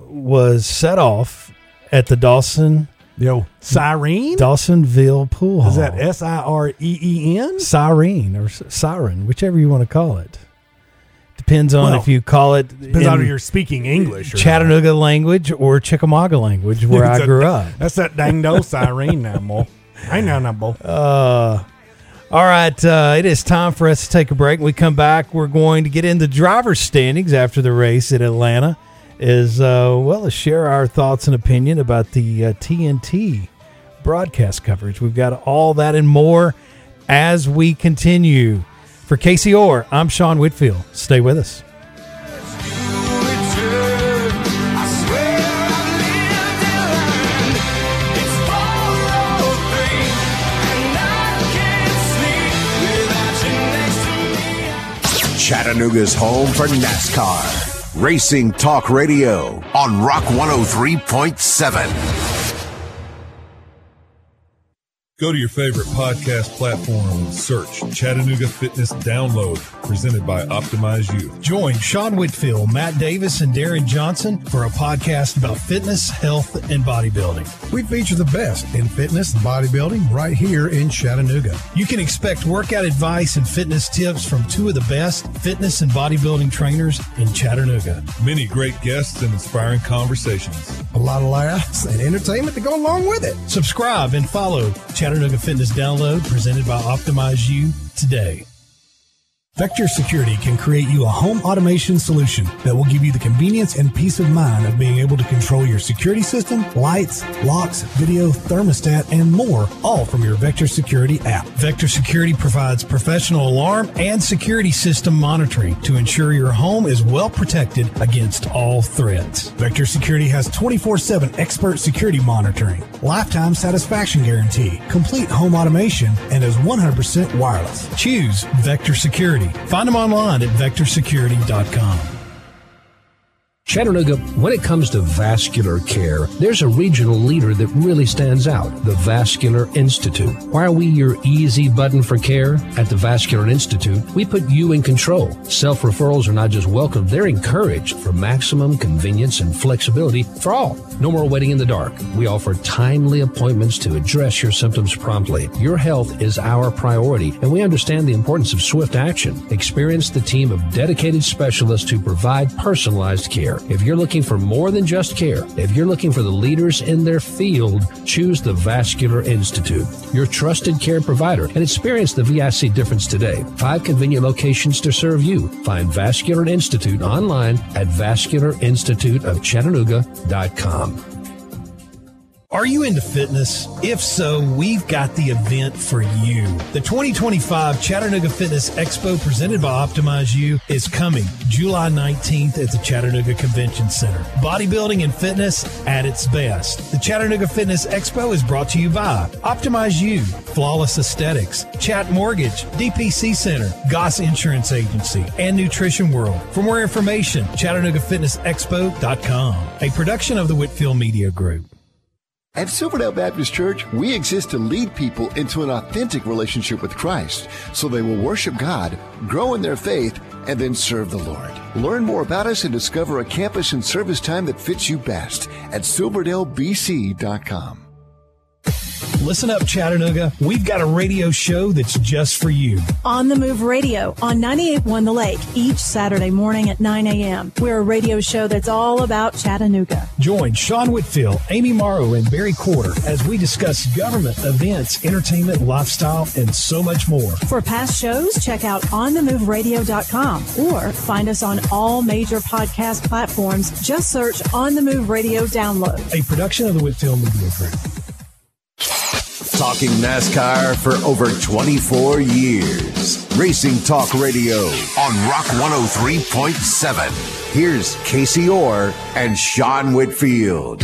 was set off at the Dawson Yo, Siren? Dawsonville Pool Hall. Is that S I R E E N? Siren or siren, whichever you want to call it. Depends on Well, if you call it Depends on if you're speaking English. Or Chattanooga not. language or Chickamauga language, where I grew that, up. That's that dang no siren now, boy. I know now, boy. Uh, all right, uh, it is time for us to take a break. When we come back, we're going to get into driver's standings after the race at Atlanta, as uh, well as share our thoughts and opinion about the uh, T N T broadcast coverage. We've got all that and more as we continue. For Casey Orr, I'm Sean Whitfield. Stay with us. Chattanooga's home for NASCAR. Racing Talk Radio on Rock one oh three point seven. Go to your favorite podcast platform and search Chattanooga Fitness Download, presented by Optimize You. Join Sean Whitfield, Matt Davis, and Darren Johnson for a podcast about fitness, health, and bodybuilding. We feature the best in fitness and bodybuilding right here in Chattanooga. You can expect workout advice and fitness tips from two of the best fitness and bodybuilding trainers in Chattanooga. Many great guests and inspiring conversations. A lot of laughs and entertainment to go along with it. Subscribe and follow Chattanooga Fitness Download, presented by Optimize You today. Vector Security can create you a home automation solution that will give you the convenience and peace of mind of being able to control your security system, lights, locks, video, thermostat, and more, all from your Vector Security app. Vector Security provides professional alarm and security system monitoring to ensure your home is well protected against all threats. Vector Security has twenty-four seven expert security monitoring, lifetime satisfaction guarantee, complete home automation, and is one hundred percent wireless. Choose Vector Security. Find them online at vector security dot com. Chattanooga, when it comes to vascular care, there's a regional leader that really stands out, the Vascular Institute. Why are we your easy button for care? At the Vascular Institute, we put you in control. Self-referrals are not just welcome, they're encouraged for maximum convenience and flexibility for all. No more waiting in the dark. We offer timely appointments to address your symptoms promptly. Your health is our priority, and we understand the importance of swift action. Experience the team of dedicated specialists who provide personalized care. If you're looking for more than just care, if you're looking for the leaders in their field, choose the Vascular Institute, your trusted care provider, and experience the V I C difference today. Five convenient locations to serve you. Find Vascular Institute online at vascular institute of chattanooga dot com. Are you into fitness? If so, we've got the event for you. The twenty twenty-five Chattanooga Fitness Expo presented by Optimize You is coming July nineteenth at the Chattanooga Convention Center. Bodybuilding and fitness at its best. The Chattanooga Fitness Expo is brought to you by Optimize You, Flawless Aesthetics, Chat Mortgage, D P C Center, Goss Insurance Agency, and Nutrition World. For more information, chattanooga fitness expo dot com, a production of the Whitfield Media Group. At Silverdale Baptist Church, we exist to lead people into an authentic relationship with Christ so they will worship God, grow in their faith, and then serve the Lord. Learn more about us and discover a campus and service time that fits you best at silverdale b c dot com. Listen up, Chattanooga. We've got a radio show that's just for you. On the Move Radio on ninety-eight point one The Lake each Saturday morning at nine a.m. We're a radio show that's all about Chattanooga. Join Sean Whitfield, Amy Morrow, and Barry Corder as we discuss government, events, entertainment, lifestyle, and so much more. For past shows, check out on the move radio dot com or find us on all major podcast platforms. Just search On the Move Radio Download. A production of the Whitfield Media Group. Talking NASCAR for over twenty-four years. Racing Talk Radio on Rock one oh three point seven. Here's Casey Orr and Sean Whitfield.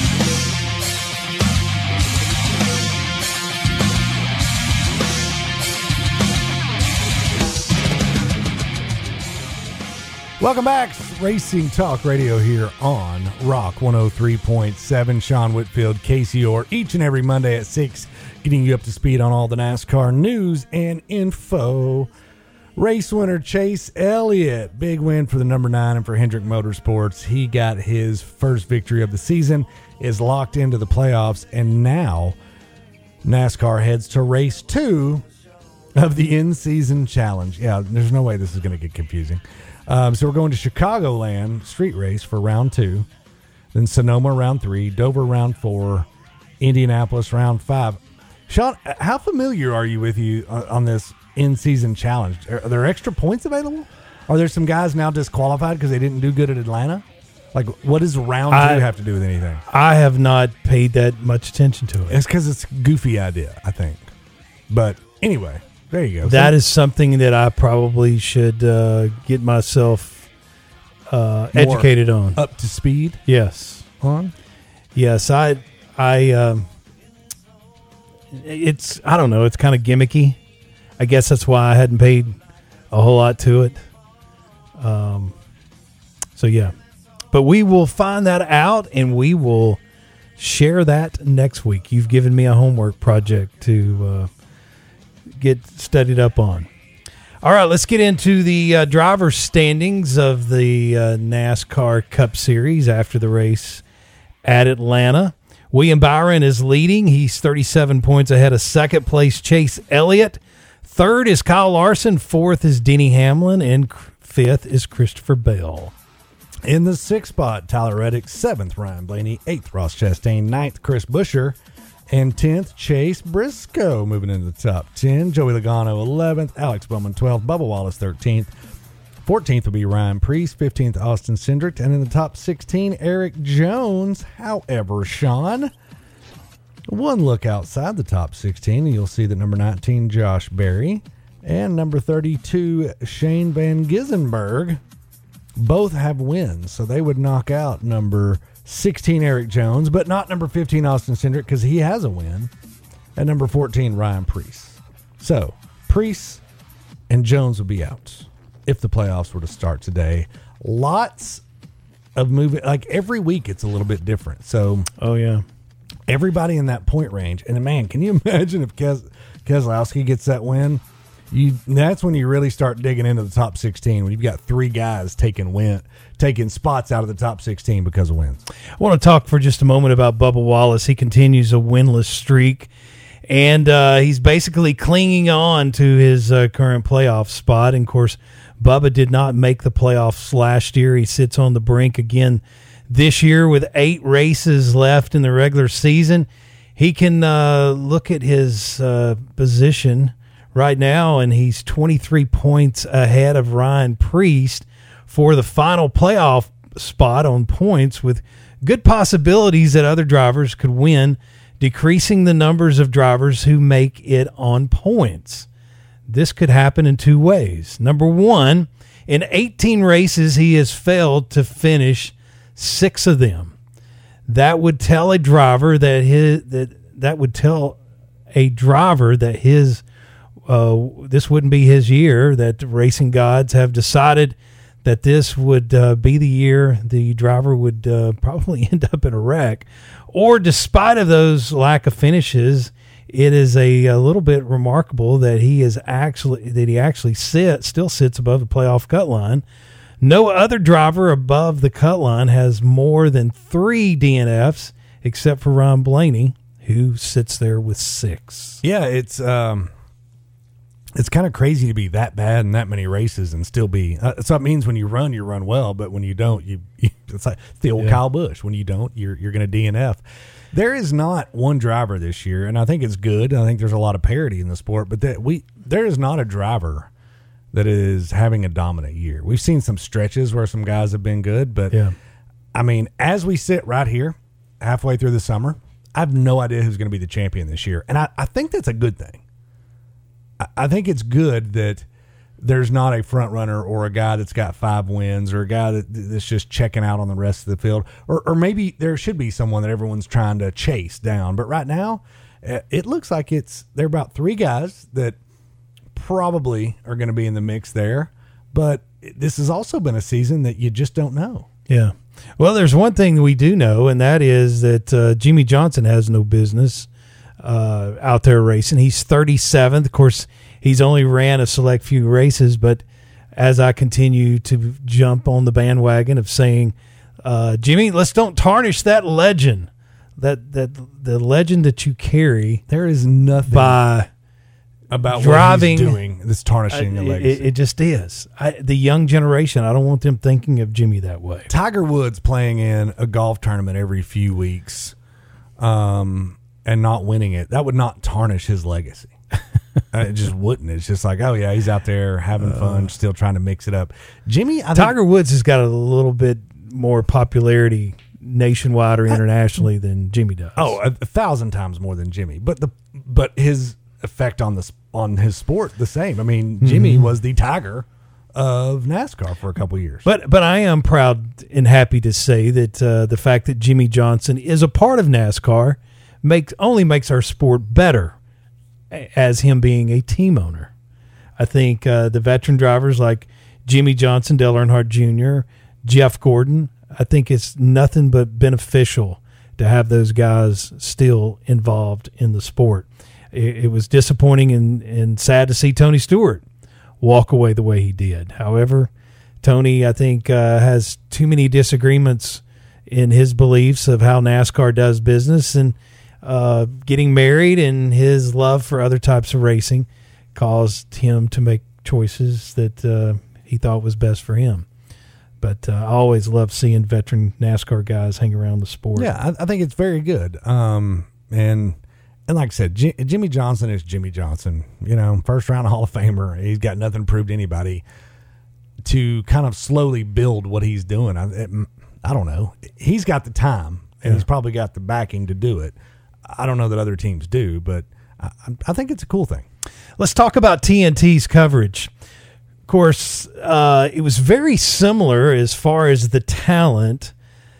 Welcome back. Racing Talk Radio here on Rock one oh three point seven. Sean Whitfield, Casey Orr, each and every Monday at six, getting you up to speed on all the NASCAR news and info. Race winner Chase Elliott, big win for the number nine and for Hendrick Motorsports. He got his first victory of the season, is locked into the playoffs, and now NASCAR heads to race two of the in-season challenge. Yeah, there's no way this is going to get confusing. Um, so we're going to Chicagoland street race for round two, then Sonoma round three, Dover round four, Indianapolis round five. Sean, how familiar are you with you on, on this in-season challenge? Are, are there extra points available? Are there some guys now disqualified because they didn't do good at Atlanta? Like, what does round I, two have to do with anything? I have not paid that much attention to it. It's because it's a goofy idea, I think. But anyway, there you go. That so, is something that I probably should uh, get myself uh, educated on. Up to speed? Yes. On? Yes, I, I, um, it's, I don't know, it's kind of gimmicky. I guess that's why I hadn't paid a whole lot to it. Um, so yeah, but we will find that out and we will share that next week. You've given me a homework project to, uh, get studied up on. All right, let's get into the uh, driver standings of the uh, NASCAR Cup Series after the race at Atlanta. William Byron is leading. He's thirty-seven points ahead of second place Chase Elliott. Third is Kyle Larson. Fourth is Denny Hamlin. And fifth is Christopher Bell. In the sixth spot, Tyler Reddick. Seventh, Ryan Blaney. Eighth, Ross Chastain. Ninth, Chris Buescher. And tenth, Chase Briscoe moving into the top ten. Joey Logano eleventh. Alex Bowman twelfth. Bubba Wallace thirteenth. fourteenth will be Ryan Priest. fifteenth, Austin Cindric. And in the top sixteen, Eric Jones. However, Sean, one look outside the top sixteen, and you'll see that number nineteen, Josh Berry, and number thirty-two, Shane Van Gissenberg, both have wins. So they would knock out number sixteen, Eric Jones, but not number fifteen, Austin Cindric, because he has a win, and number fourteen, Ryan Priest. So Priest and Jones would be out if the playoffs were to start today. Lots of moving, like every week it's a little bit different. So, oh yeah, everybody in that point range. And man, can you imagine if Kes- Keselowski gets that win? You that's when you really start digging into the top sixteen, when you've got three guys taking win, taking spots out of the top sixteen because of wins. I want to talk for just a moment about Bubba Wallace. He continues a winless streak, and uh, he's basically clinging on to his uh, current playoff spot. And of course, Bubba did not make the playoffs last year. He sits on the brink again this year with eight races left in the regular season. He can uh, look at his uh, position right now, and he's twenty-three points ahead of Ryan Priest for the final playoff spot on points, with good possibilities that other drivers could win, decreasing the numbers of drivers who make it on points. This could happen in two ways. Number one, in eighteen races, he has failed to finish six of them. That would tell a driver that his that that would tell a driver that his uh, this wouldn't be his year. That the racing gods have decided that this would uh, be the year the driver would uh, probably end up in a wreck. Or, despite of those lack of finishes, it is a, a little bit remarkable that he is actually that he actually sit still sits above the playoff cut line. No other driver above the cut line has more than three D N Fs, except for Ron Blaney, who sits there with six. Yeah, it's um, it's kind of crazy to be that bad in that many races and still be. Uh, so it means when you run, you run well, but when you don't, you, you it's like it's the old yeah. Kyle Busch. When you don't, you're you're going to D N F. There is not one driver this year, and I think it's good. I think there's a lot of parity in the sport, but that we there is not a driver that is having a dominant year. We've seen some stretches where some guys have been good, but yeah. I mean, as we sit right here, halfway through the summer, I have no idea who's going to be the champion this year, and I, I think that's a good thing. I, I think it's good that there's not a front runner or a guy that's got five wins or a guy that, that's just checking out on the rest of the field. Or, or maybe there should be someone that everyone's trying to chase down. But right now, it looks like it's there are about three guys that probably are going to be in the mix there. But this has also been a season that you just don't know. Yeah. Well, there's one thing we do know, and that is that uh, Jimmie Johnson has no business uh, out there racing. He's thirty-seventh. Of course, he's only ran a select few races, but as I continue to jump on the bandwagon of saying, uh, Jimmy, let's don't tarnish that legend, that that the legend that you carry. There is nothing by about driving, what he's doing that's tarnishing uh, the legacy. It, it just is. I, the young generation, I don't want them thinking of Jimmy that way. Tiger Woods playing in a golf tournament every few weeks um, and not winning it, that would not tarnish his legacy. Uh, it just wouldn't. It's just like, oh, yeah, he's out there having uh, fun, still trying to mix it up. Jimmy, I Tiger think, Woods has got a little bit more popularity nationwide or internationally than Jimmy does. Oh, a, a thousand times more than Jimmy. But the but his effect on the on his sport the same. I mean, Jimmy mm-hmm. was the Tiger of NASCAR for a couple years. But but I am proud and happy to say that uh, the fact that Jimmie Johnson is a part of NASCAR makes only makes our sport better. As him being a team owner, I think uh, the veteran drivers like Jimmie Johnson, Dale Earnhardt Junior, Jeff Gordon, I think it's nothing but beneficial to have those guys still involved in the sport. It, it was disappointing and, and sad to see Tony Stewart walk away the way he did. However, Tony, I think, uh, has too many disagreements in his beliefs of how NASCAR does business, and Uh, getting married and his love for other types of racing caused him to make choices that uh, he thought was best for him. But uh, I always love seeing veteran NASCAR guys hang around the sport. Yeah, I, I think it's very good. Um, and And like I said, J- Jimmy Johnson is Jimmy Johnson. You know, first round Hall of Famer. He's got nothing to prove to anybody. To kind of slowly build what he's doing, I, it, I don't know. He's got the time, and yeah. he's probably got the backing to do it. I don't know that other teams do, but I, I think it's a cool thing. Let's talk about T N T's coverage. Of course, uh, it was very similar as far as the talent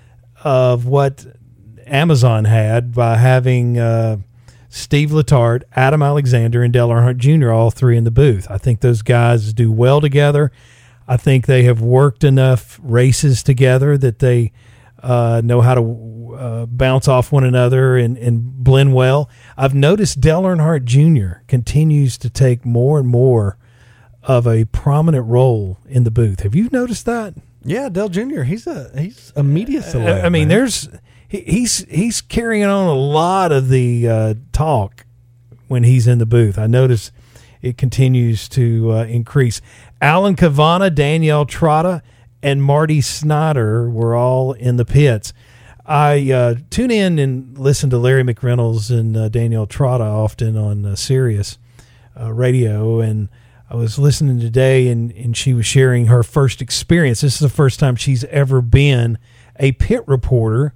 of what Amazon had by having uh, Steve Letarte, Adam Alexander, and Dale Earnhardt Junior all three in the booth. I think those guys do well together. I think they have worked enough races together that they uh, know how to uh, bounce off one another and, and blend well. I've noticed Dale Earnhardt Junior continues to take more and more of a prominent role in the booth. Have you noticed that? Yeah, Dale Junior He's a he's a media celeb. I mean, man. there's he, he's he's carrying on a lot of the uh, talk when he's in the booth. I notice it continues to uh, increase. Alan Cavana, Danielle Trotta, and Marty Snyder were all in the pits. I uh, tune in and listen to Larry McReynolds and uh, Danielle Trotta often on uh, Sirius uh, radio, and I was listening today, and, and she was sharing her first experience. This is the first time she's ever been a pit reporter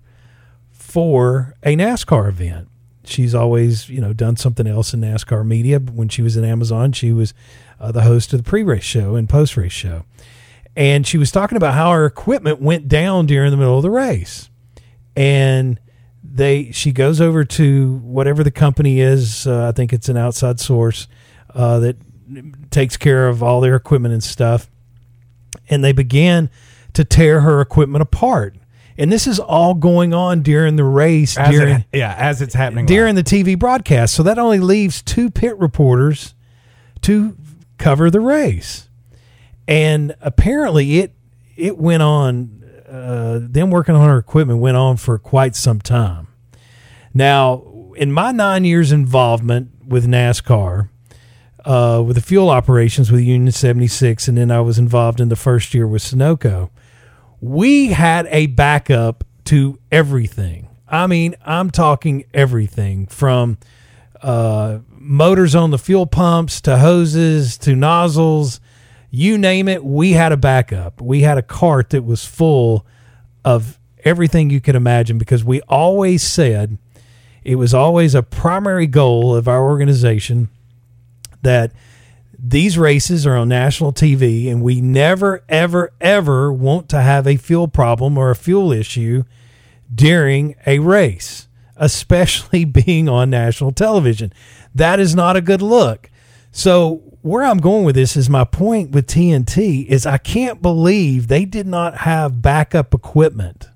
for a NASCAR event. She's always, you know, done something else in NASCAR media. But when she was at Amazon, she was uh, the host of the pre-race show and post-race show. And she was talking about how her equipment went down during the middle of the race. And they, she goes over to whatever the company is. Uh, I think it's an outside source uh, that takes care of all their equipment and stuff. And they began to tear her equipment apart. And this is all going on during the race. As during, it, yeah, as it's happening. During live. the T V broadcast. So that only leaves two pit reporters to cover the race. And apparently it it went on, uh, them working on her equipment went on for quite some time. Now, in my nine years involvement with NASCAR, uh, with the fuel operations with Union seventy-six, and then I was involved in the first year with Sunoco, we had a backup to everything. I mean, I'm talking everything from uh, motors on the fuel pumps to hoses to nozzles. You name it, we had a backup. We had a cart that was full of everything you could imagine, because we always said it was always a primary goal of our organization that these races are on national T V, and we never, ever, ever want to have a fuel problem or a fuel issue during a race, especially being on national television. That is not a good look. So where I'm going with this is my point with T N T is I can't believe they did not have backup equipment,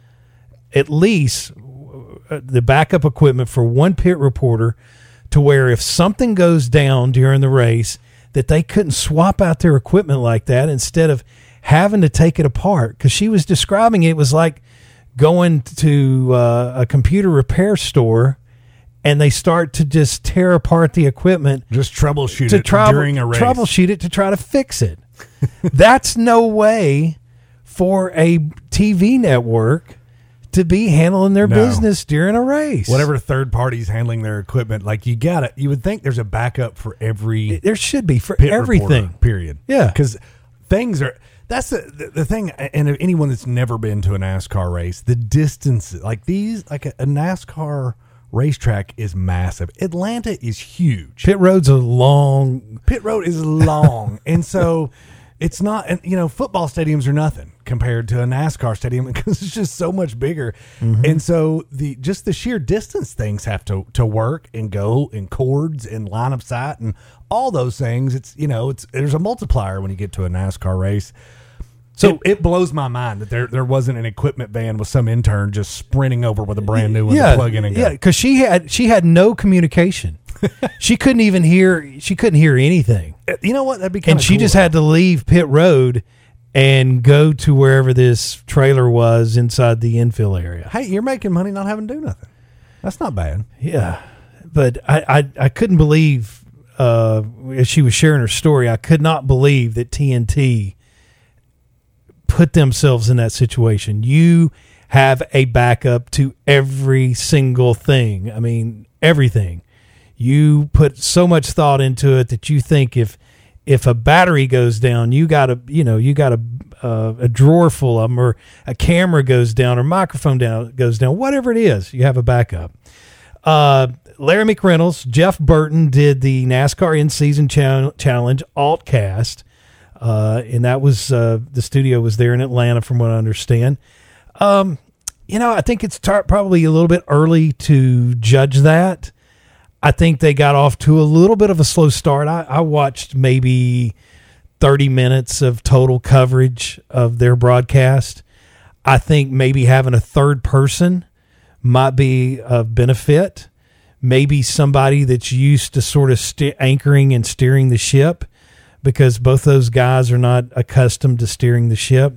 at least the backup equipment for one pit reporter, to where if something goes down during the race, that they couldn't swap out their equipment like that instead of having to take it apart. Because she was describing it, it was like going to uh, a computer repair store and they start to just tear apart the equipment. Just troubleshoot to it trouble, during a race. Troubleshoot it to try to fix it. That's no way for a T V network to be handling their No. business during a race. Whatever third party's handling their equipment, like you got it. You would think there's a backup for every. There should be for pit everything. reporter, period. Yeah. Because things are. That's the, the the thing. And if anyone that's never been to a NASCAR race, the distance, like these, like a, a NASCAR racetrack is massive. Atlanta is huge. Pit road's a long. Pit road is long, and so it's not. And you know, football stadiums are nothing compared to a NASCAR stadium because it's just so much bigger. Mm-hmm. And so the just the sheer distance things have to to work and go in cords and line of sight and all those things. It's you know, it's there's a multiplier when you get to a NASCAR race. So it, it blows my mind that there there wasn't an equipment van with some intern just sprinting over with a brand new one yeah, to plug in and go. Yeah, because she had she had no communication. She couldn't even hear. She couldn't hear anything. You know what? That'd be kind and of she cool. just had to leave pit road and go to wherever this trailer was inside the infill area. Hey, you're making money not having to do nothing. That's not bad. Yeah, but I I, I couldn't believe uh, as she was sharing her story. I could not believe that T N T put themselves in that situation. You have a backup to every single thing. I mean, everything. You put so much thought into it that you think if if a battery goes down, you got a you know you got a uh, a drawer full of them, or a camera goes down, or microphone down goes down, whatever it is, you have a backup. Uh, Larry McReynolds, Jeff Burton did the NASCAR In-Season Ch- Challenge Altcast, uh, and that was uh, the studio was there in Atlanta, from what I understand. Um, you know, I think it's tar- probably a little bit early to judge that. I think they got off to a little bit of a slow start. I, I watched maybe thirty minutes of total coverage of their broadcast. I think maybe having a third person might be of benefit. Maybe somebody that's used to sort of st- anchoring and steering the ship, because both those guys are not accustomed to steering the ship.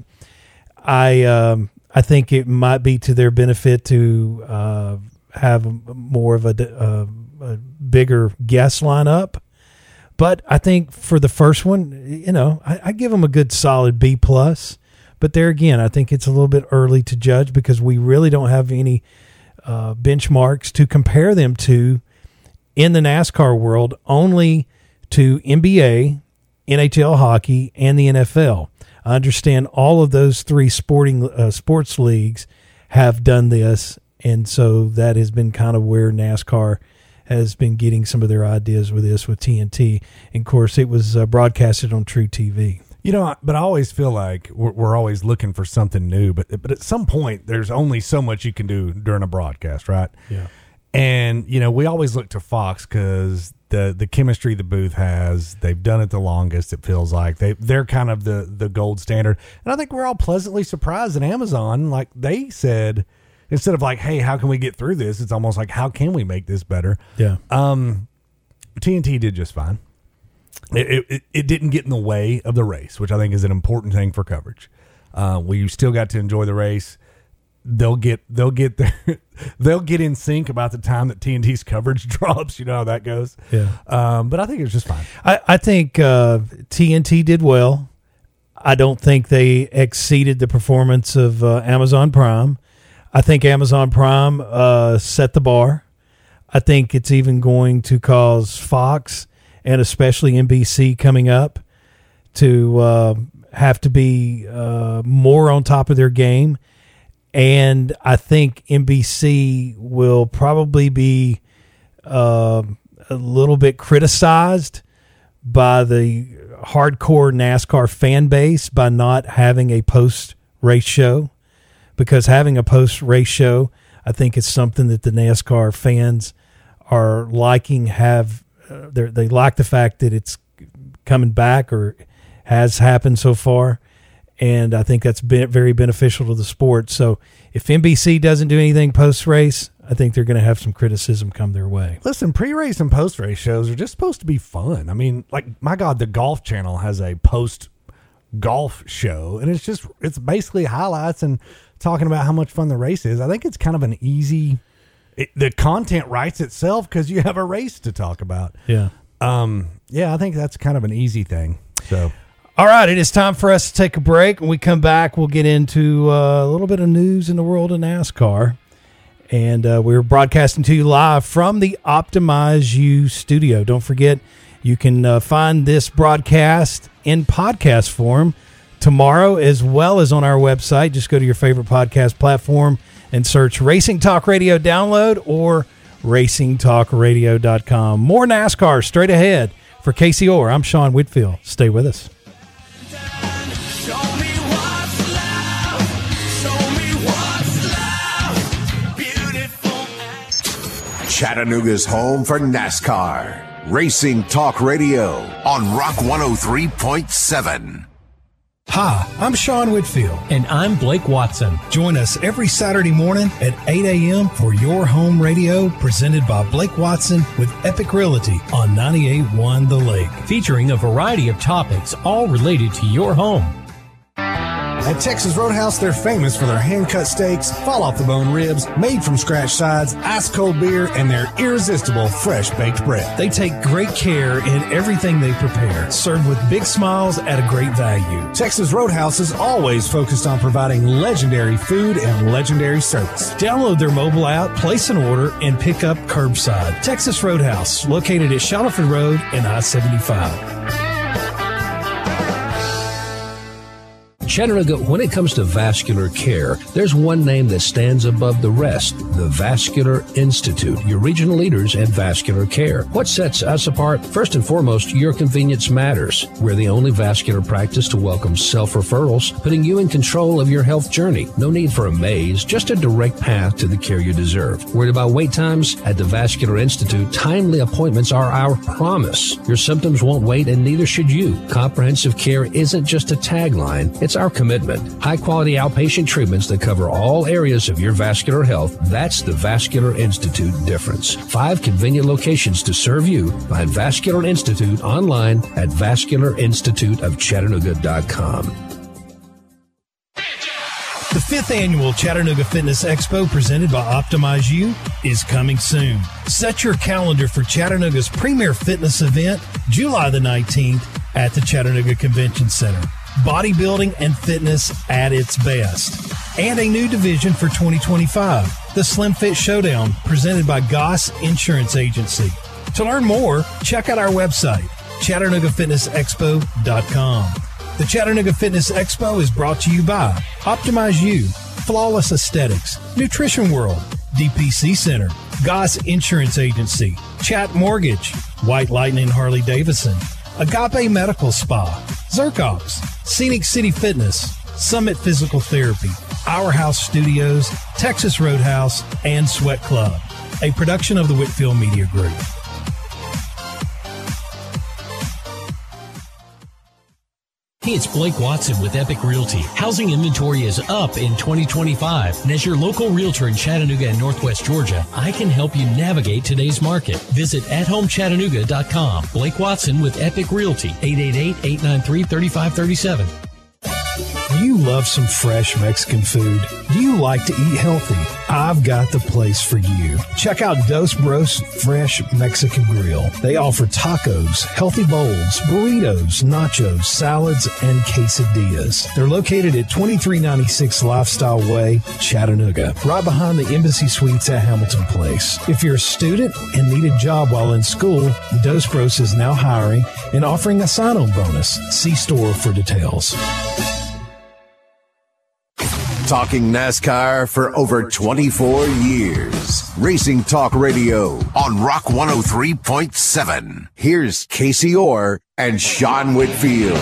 I um, I think it might be to their benefit to uh, have more of a, a, a bigger guest lineup. But I think for the first one, you know, I, I give them a good solid B plus. But there again, I think it's a little bit early to judge, because we really don't have any uh, benchmarks to compare them to in the NASCAR world, only to N B A, N H L hockey, and the N F L. I understand all of those three sporting uh, sports leagues have done this, and so that has been kind of where NASCAR has been getting some of their ideas with this, with T N T. And of course, it was uh, broadcasted on True T V. You know, but I always feel like we're, we're always looking for something new. But but at some point, there's only so much you can do during a broadcast, right? Yeah. And, you know, we always look to Fox because the, the chemistry the booth has, they've done it the longest, it feels like. They, they're kind of the, the gold standard. And I think we're all pleasantly surprised at Amazon. Like they said, instead of like, hey, how can we get through this? It's almost like, how can we make this better? Yeah. Um, T N T did just fine. It, it, it didn't get in the way of the race, which I think is an important thing for coverage. Uh, we still got to enjoy the race. They'll get they'll get their, they'll get in sync about the time that T N T's coverage drops. You know how that goes. Yeah. Um, but I think it was just fine. I, I think uh, T N T did well. I don't think they exceeded the performance of uh, Amazon Prime. I think Amazon Prime uh, set the bar. I think it's even going to cause Fox and especially N B C coming up to uh, have to be uh, more on top of their game. And I think N B C will probably be uh, a little bit criticized by the hardcore NASCAR fan base by not having a post-race show, because having a post-race show, I think, is something that the NASCAR fans are liking. Have uh, they like the fact that it's coming back or has happened so far. And I think that's been very beneficial to the sport. So if N B C doesn't do anything post-race, I think they're going to have some criticism come their way. Listen, pre-race and post-race shows are just supposed to be fun. I mean, like, my God, the Golf Channel has a post-golf show, and it's just, it's basically highlights and talking about how much fun the race is. I think it's kind of an easy, it, the content writes itself because you have a race to talk about. Yeah. Um, yeah, I think that's kind of an easy thing. So... All right, it is time for us to take a break. When we come back, we'll get into uh, a little bit of news in the world of NASCAR. And uh, we're broadcasting to you live from the Optimize You studio. Don't forget, you can uh, find this broadcast in podcast form tomorrow, as well as on our website. Just go to your favorite podcast platform and search Racing Talk Radio Download or racing talk radio dot com. More NASCAR straight ahead. For Casey Orr, I'm Sean Whitfield. Stay with us. Chattanooga's home for NASCAR. Racing Talk Radio on Rock one oh three point seven. Hi, I'm Sean Whitfield. And I'm Blake Watson. Join us every Saturday morning at eight a.m. for your home radio, presented by Blake Watson with Epic Realty on ninety-eight point one The Lake. Featuring a variety of topics, all related to your home. At Texas Roadhouse, they're famous for their hand-cut steaks, fall-off-the-bone ribs, made-from-scratch sides, ice-cold beer, and their irresistible fresh-baked bread. They take great care in everything they prepare, served with big smiles at a great value. Texas Roadhouse is always focused on providing legendary food and legendary service. Download their mobile app, place an order, and pick up curbside. Texas Roadhouse, located at Shoniford Road and I seventy-five. Chattanooga, when it comes to vascular care, there's one name that stands above the rest, the Vascular Institute, your regional leaders in vascular care. What sets us apart? First and foremost, your convenience matters. We're the only vascular practice to welcome self-referrals, putting you in control of your health journey. No need for a maze, just a direct path to the care you deserve. Worried about wait times? At the Vascular Institute, timely appointments are our promise. Your symptoms won't wait, and neither should you. Comprehensive care isn't just a tagline, it's our commitment. High-quality outpatient treatments that cover all areas of your vascular health. That's the Vascular Institute difference. Five convenient locations to serve you. Find Vascular Institute online at vascular institute of chattanooga dot com. The fifth annual Chattanooga Fitness Expo presented by Optimize You is coming soon. Set your calendar for Chattanooga's premier fitness event, July the nineteenth at the Chattanooga Convention Center. Bodybuilding and fitness at its best. And a new division for twenty twenty-five, the Slim Fit Showdown, presented by Goss Insurance Agency. To learn more, check out our website, chattanooga fitness expo dot com. The Chattanooga Fitness Expo is brought to you by Optimize You, Flawless Aesthetics, Nutrition World, D P C Center, Goss Insurance Agency, Chat Mortgage, White Lightning Harley Davidson, Agape Medical Spa, Zircox, Scenic City Fitness, Summit Physical Therapy, Our House Studios, Texas Roadhouse, and Sweat Club, a production of the Whitfield Media Group. Hey, it's Blake Watson with Epic Realty. Housing inventory is up in twenty twenty-five. And as your local realtor in Chattanooga and Northwest Georgia, I can help you navigate today's market. Visit at home chattanooga dot com. Blake Watson with Epic Realty. eight eight eight, eight nine three, three five three seven. Do you love some fresh Mexican food? Do you like to eat healthy? I've got the place for you. Check out Dos Bros Fresh Mexican Grill. They offer tacos, healthy bowls, burritos, nachos, salads, and quesadillas. They're located at twenty-three ninety-six Lifestyle Way, Chattanooga, right behind the Embassy Suites at Hamilton Place. If you're a student and need a job while in school, Dos Bros is now hiring and offering a sign-on bonus. See store for details. Talking NASCAR for over twenty-four years. Racing Talk Radio on Rock one oh three point seven. Here's Casey Orr and Sean Whitfield.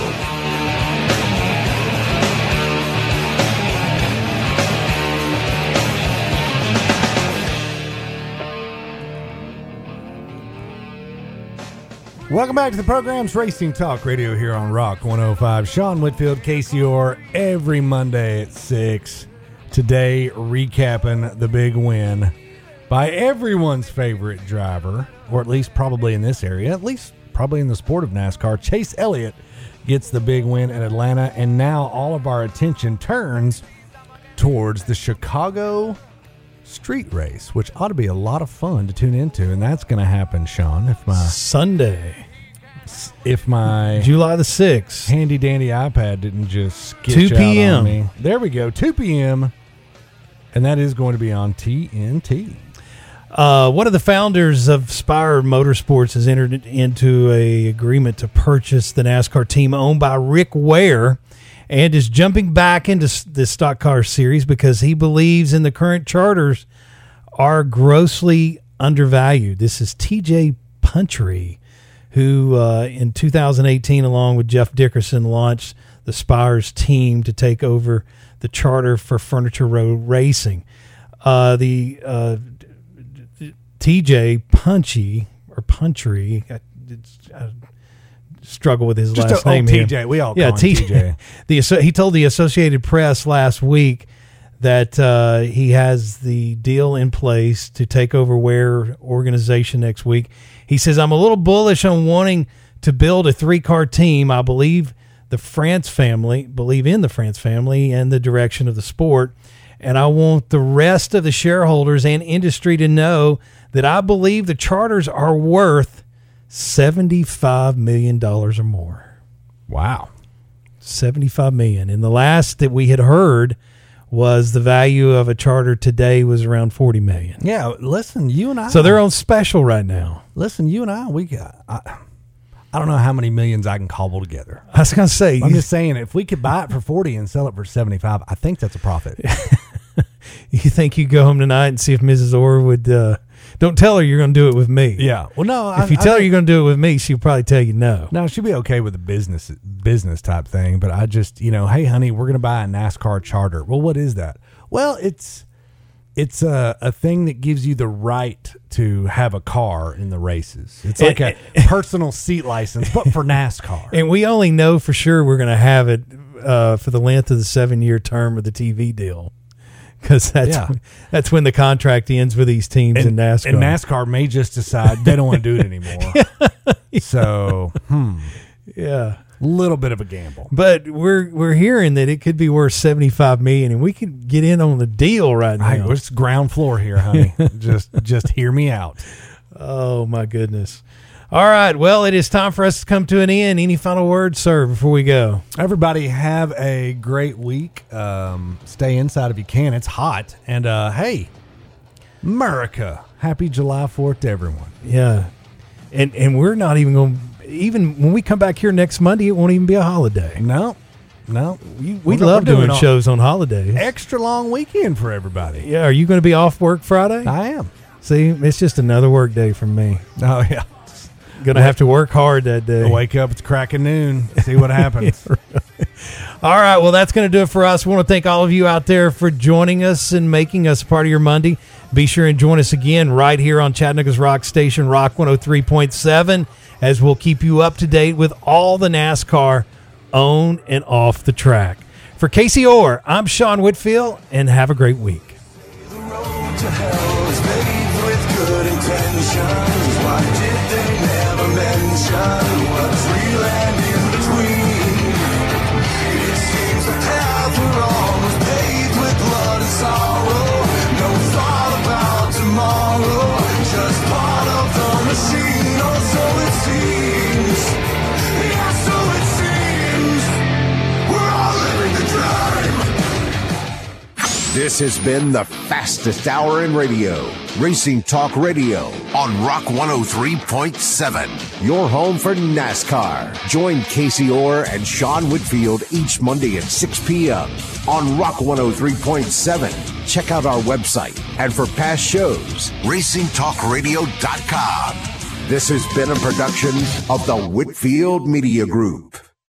Welcome back to the program's Racing Talk Radio here on Rock one oh five. Sean Whitfield, Casey Orr, every Monday at six. Today, recapping the big win by everyone's favorite driver, or at least probably in this area, at least probably in the sport of NASCAR. Chase Elliott gets the big win at Atlanta, and now all of our attention turns towards the Chicago street race, which ought to be a lot of fun to tune into, and that's going to happen, Sean, if my Sunday, if my July the sixth handy dandy iPad didn't just sketch two p.m. out on me. There we go, two p.m. and that is going to be on T N T. Uh, one of the founders of Spire Motorsports has entered into a agreement to purchase the NASCAR team owned by Rick Ware, and is jumping back into the stock car series because he believes in the current charters are grossly undervalued. This is T J Puntry, who uh, in two thousand eighteen, along with Jeff Dickerson, launched the Spires team to take over the charter for Furniture Road Racing. Uh, the uh, T J Punchy, or Puntry, I, I struggle with his Just last a, name oh, here. T J, we all call yeah, him T- T J. the, he told the Associated Press last week that uh, he has the deal in place to take over Ware organization next week. He says, I'm a little bullish on wanting to build a three-car team. I believe the France family, believe in the France family and the direction of the sport. And I want the rest of the shareholders and industry to know that I believe the charters are worth seventy-five million dollars or more. Wow. seventy-five million dollars. And the last that we had heard was the value of a charter today was around forty million dollars. Yeah, listen, you and I. So they're on special right now. Listen, you and I, we got, I, I don't know how many millions I can cobble together. I was going to say. I'm just saying, if we could buy it for forty and sell it for seventy-five, I think that's a profit. You think you go home tonight and see if Missus Orr would, uh, don't tell her you're going to do it with me. Yeah. Well, no. If I, you tell I, her you're going to do it with me, she'll probably tell you no. No, she'll be okay with the business business type thing. But I just, you know, hey, honey, we're going to buy a NASCAR charter. Well, what is that? Well, it's it's a, a thing that gives you the right to have a car in the races. It's like a personal seat license, but for NASCAR. And we only know for sure we're going to have it uh, for the length of the seven-year term of the T V deal. Because that's, Yeah. when, that's when the contract ends with these teams and, in NASCAR. And NASCAR may just decide they don't want to do it anymore. yeah. So, hmm. Yeah. Little bit of a gamble. But we're we're hearing that it could be worth seventy-five million dollars, and we could get in on the deal right now. Hey, it's ground floor here, honey. just just hear me out. Oh, my goodness. All right. Well, it is time for us to come to an end. Any final words, sir, before we go? Everybody have a great week. Um, stay inside if you can. It's hot. And, uh, hey, America, happy July fourth to everyone. Yeah. And and we're not even going to, even when we come back here next Monday, it won't even be a holiday. No, no. We, we love doing, doing shows on holidays. Extra long weekend for everybody. Yeah. Are you going to be off work Friday? I am. See, it's just another work day for me. Oh, yeah. Going to have to work hard that day. Wake up, it's cracking noon, see what happens. Yeah, right. All right, well, that's going to do it for us. We want to thank all of you out there for joining us and making us part of your Monday. Be sure and join us again right here on Chattanooga's Rock Station, Rock one oh three point seven, as we'll keep you up to date with all the NASCAR on and off the track. For Casey Orr, I'm Sean Whitfield, and have a great week. The road to hell is paved with good intentions. Why did they never mention what's real and in between? It seems the path we're on was paved with blood and sorrow. No thought about tomorrow, just part of the machine. Or so it seems. Yeah, so it seems. We're all living the dream. This has been the fastest hour in radio. Racing Talk Radio on Rock one oh three point seven. Your home for NASCAR. Join Casey Orr and Sean Whitfield each Monday at six p.m. on Rock one oh three point seven. Check out our website. And for past shows, racing talk radio dot com. This has been a production of the Whitfield Media Group.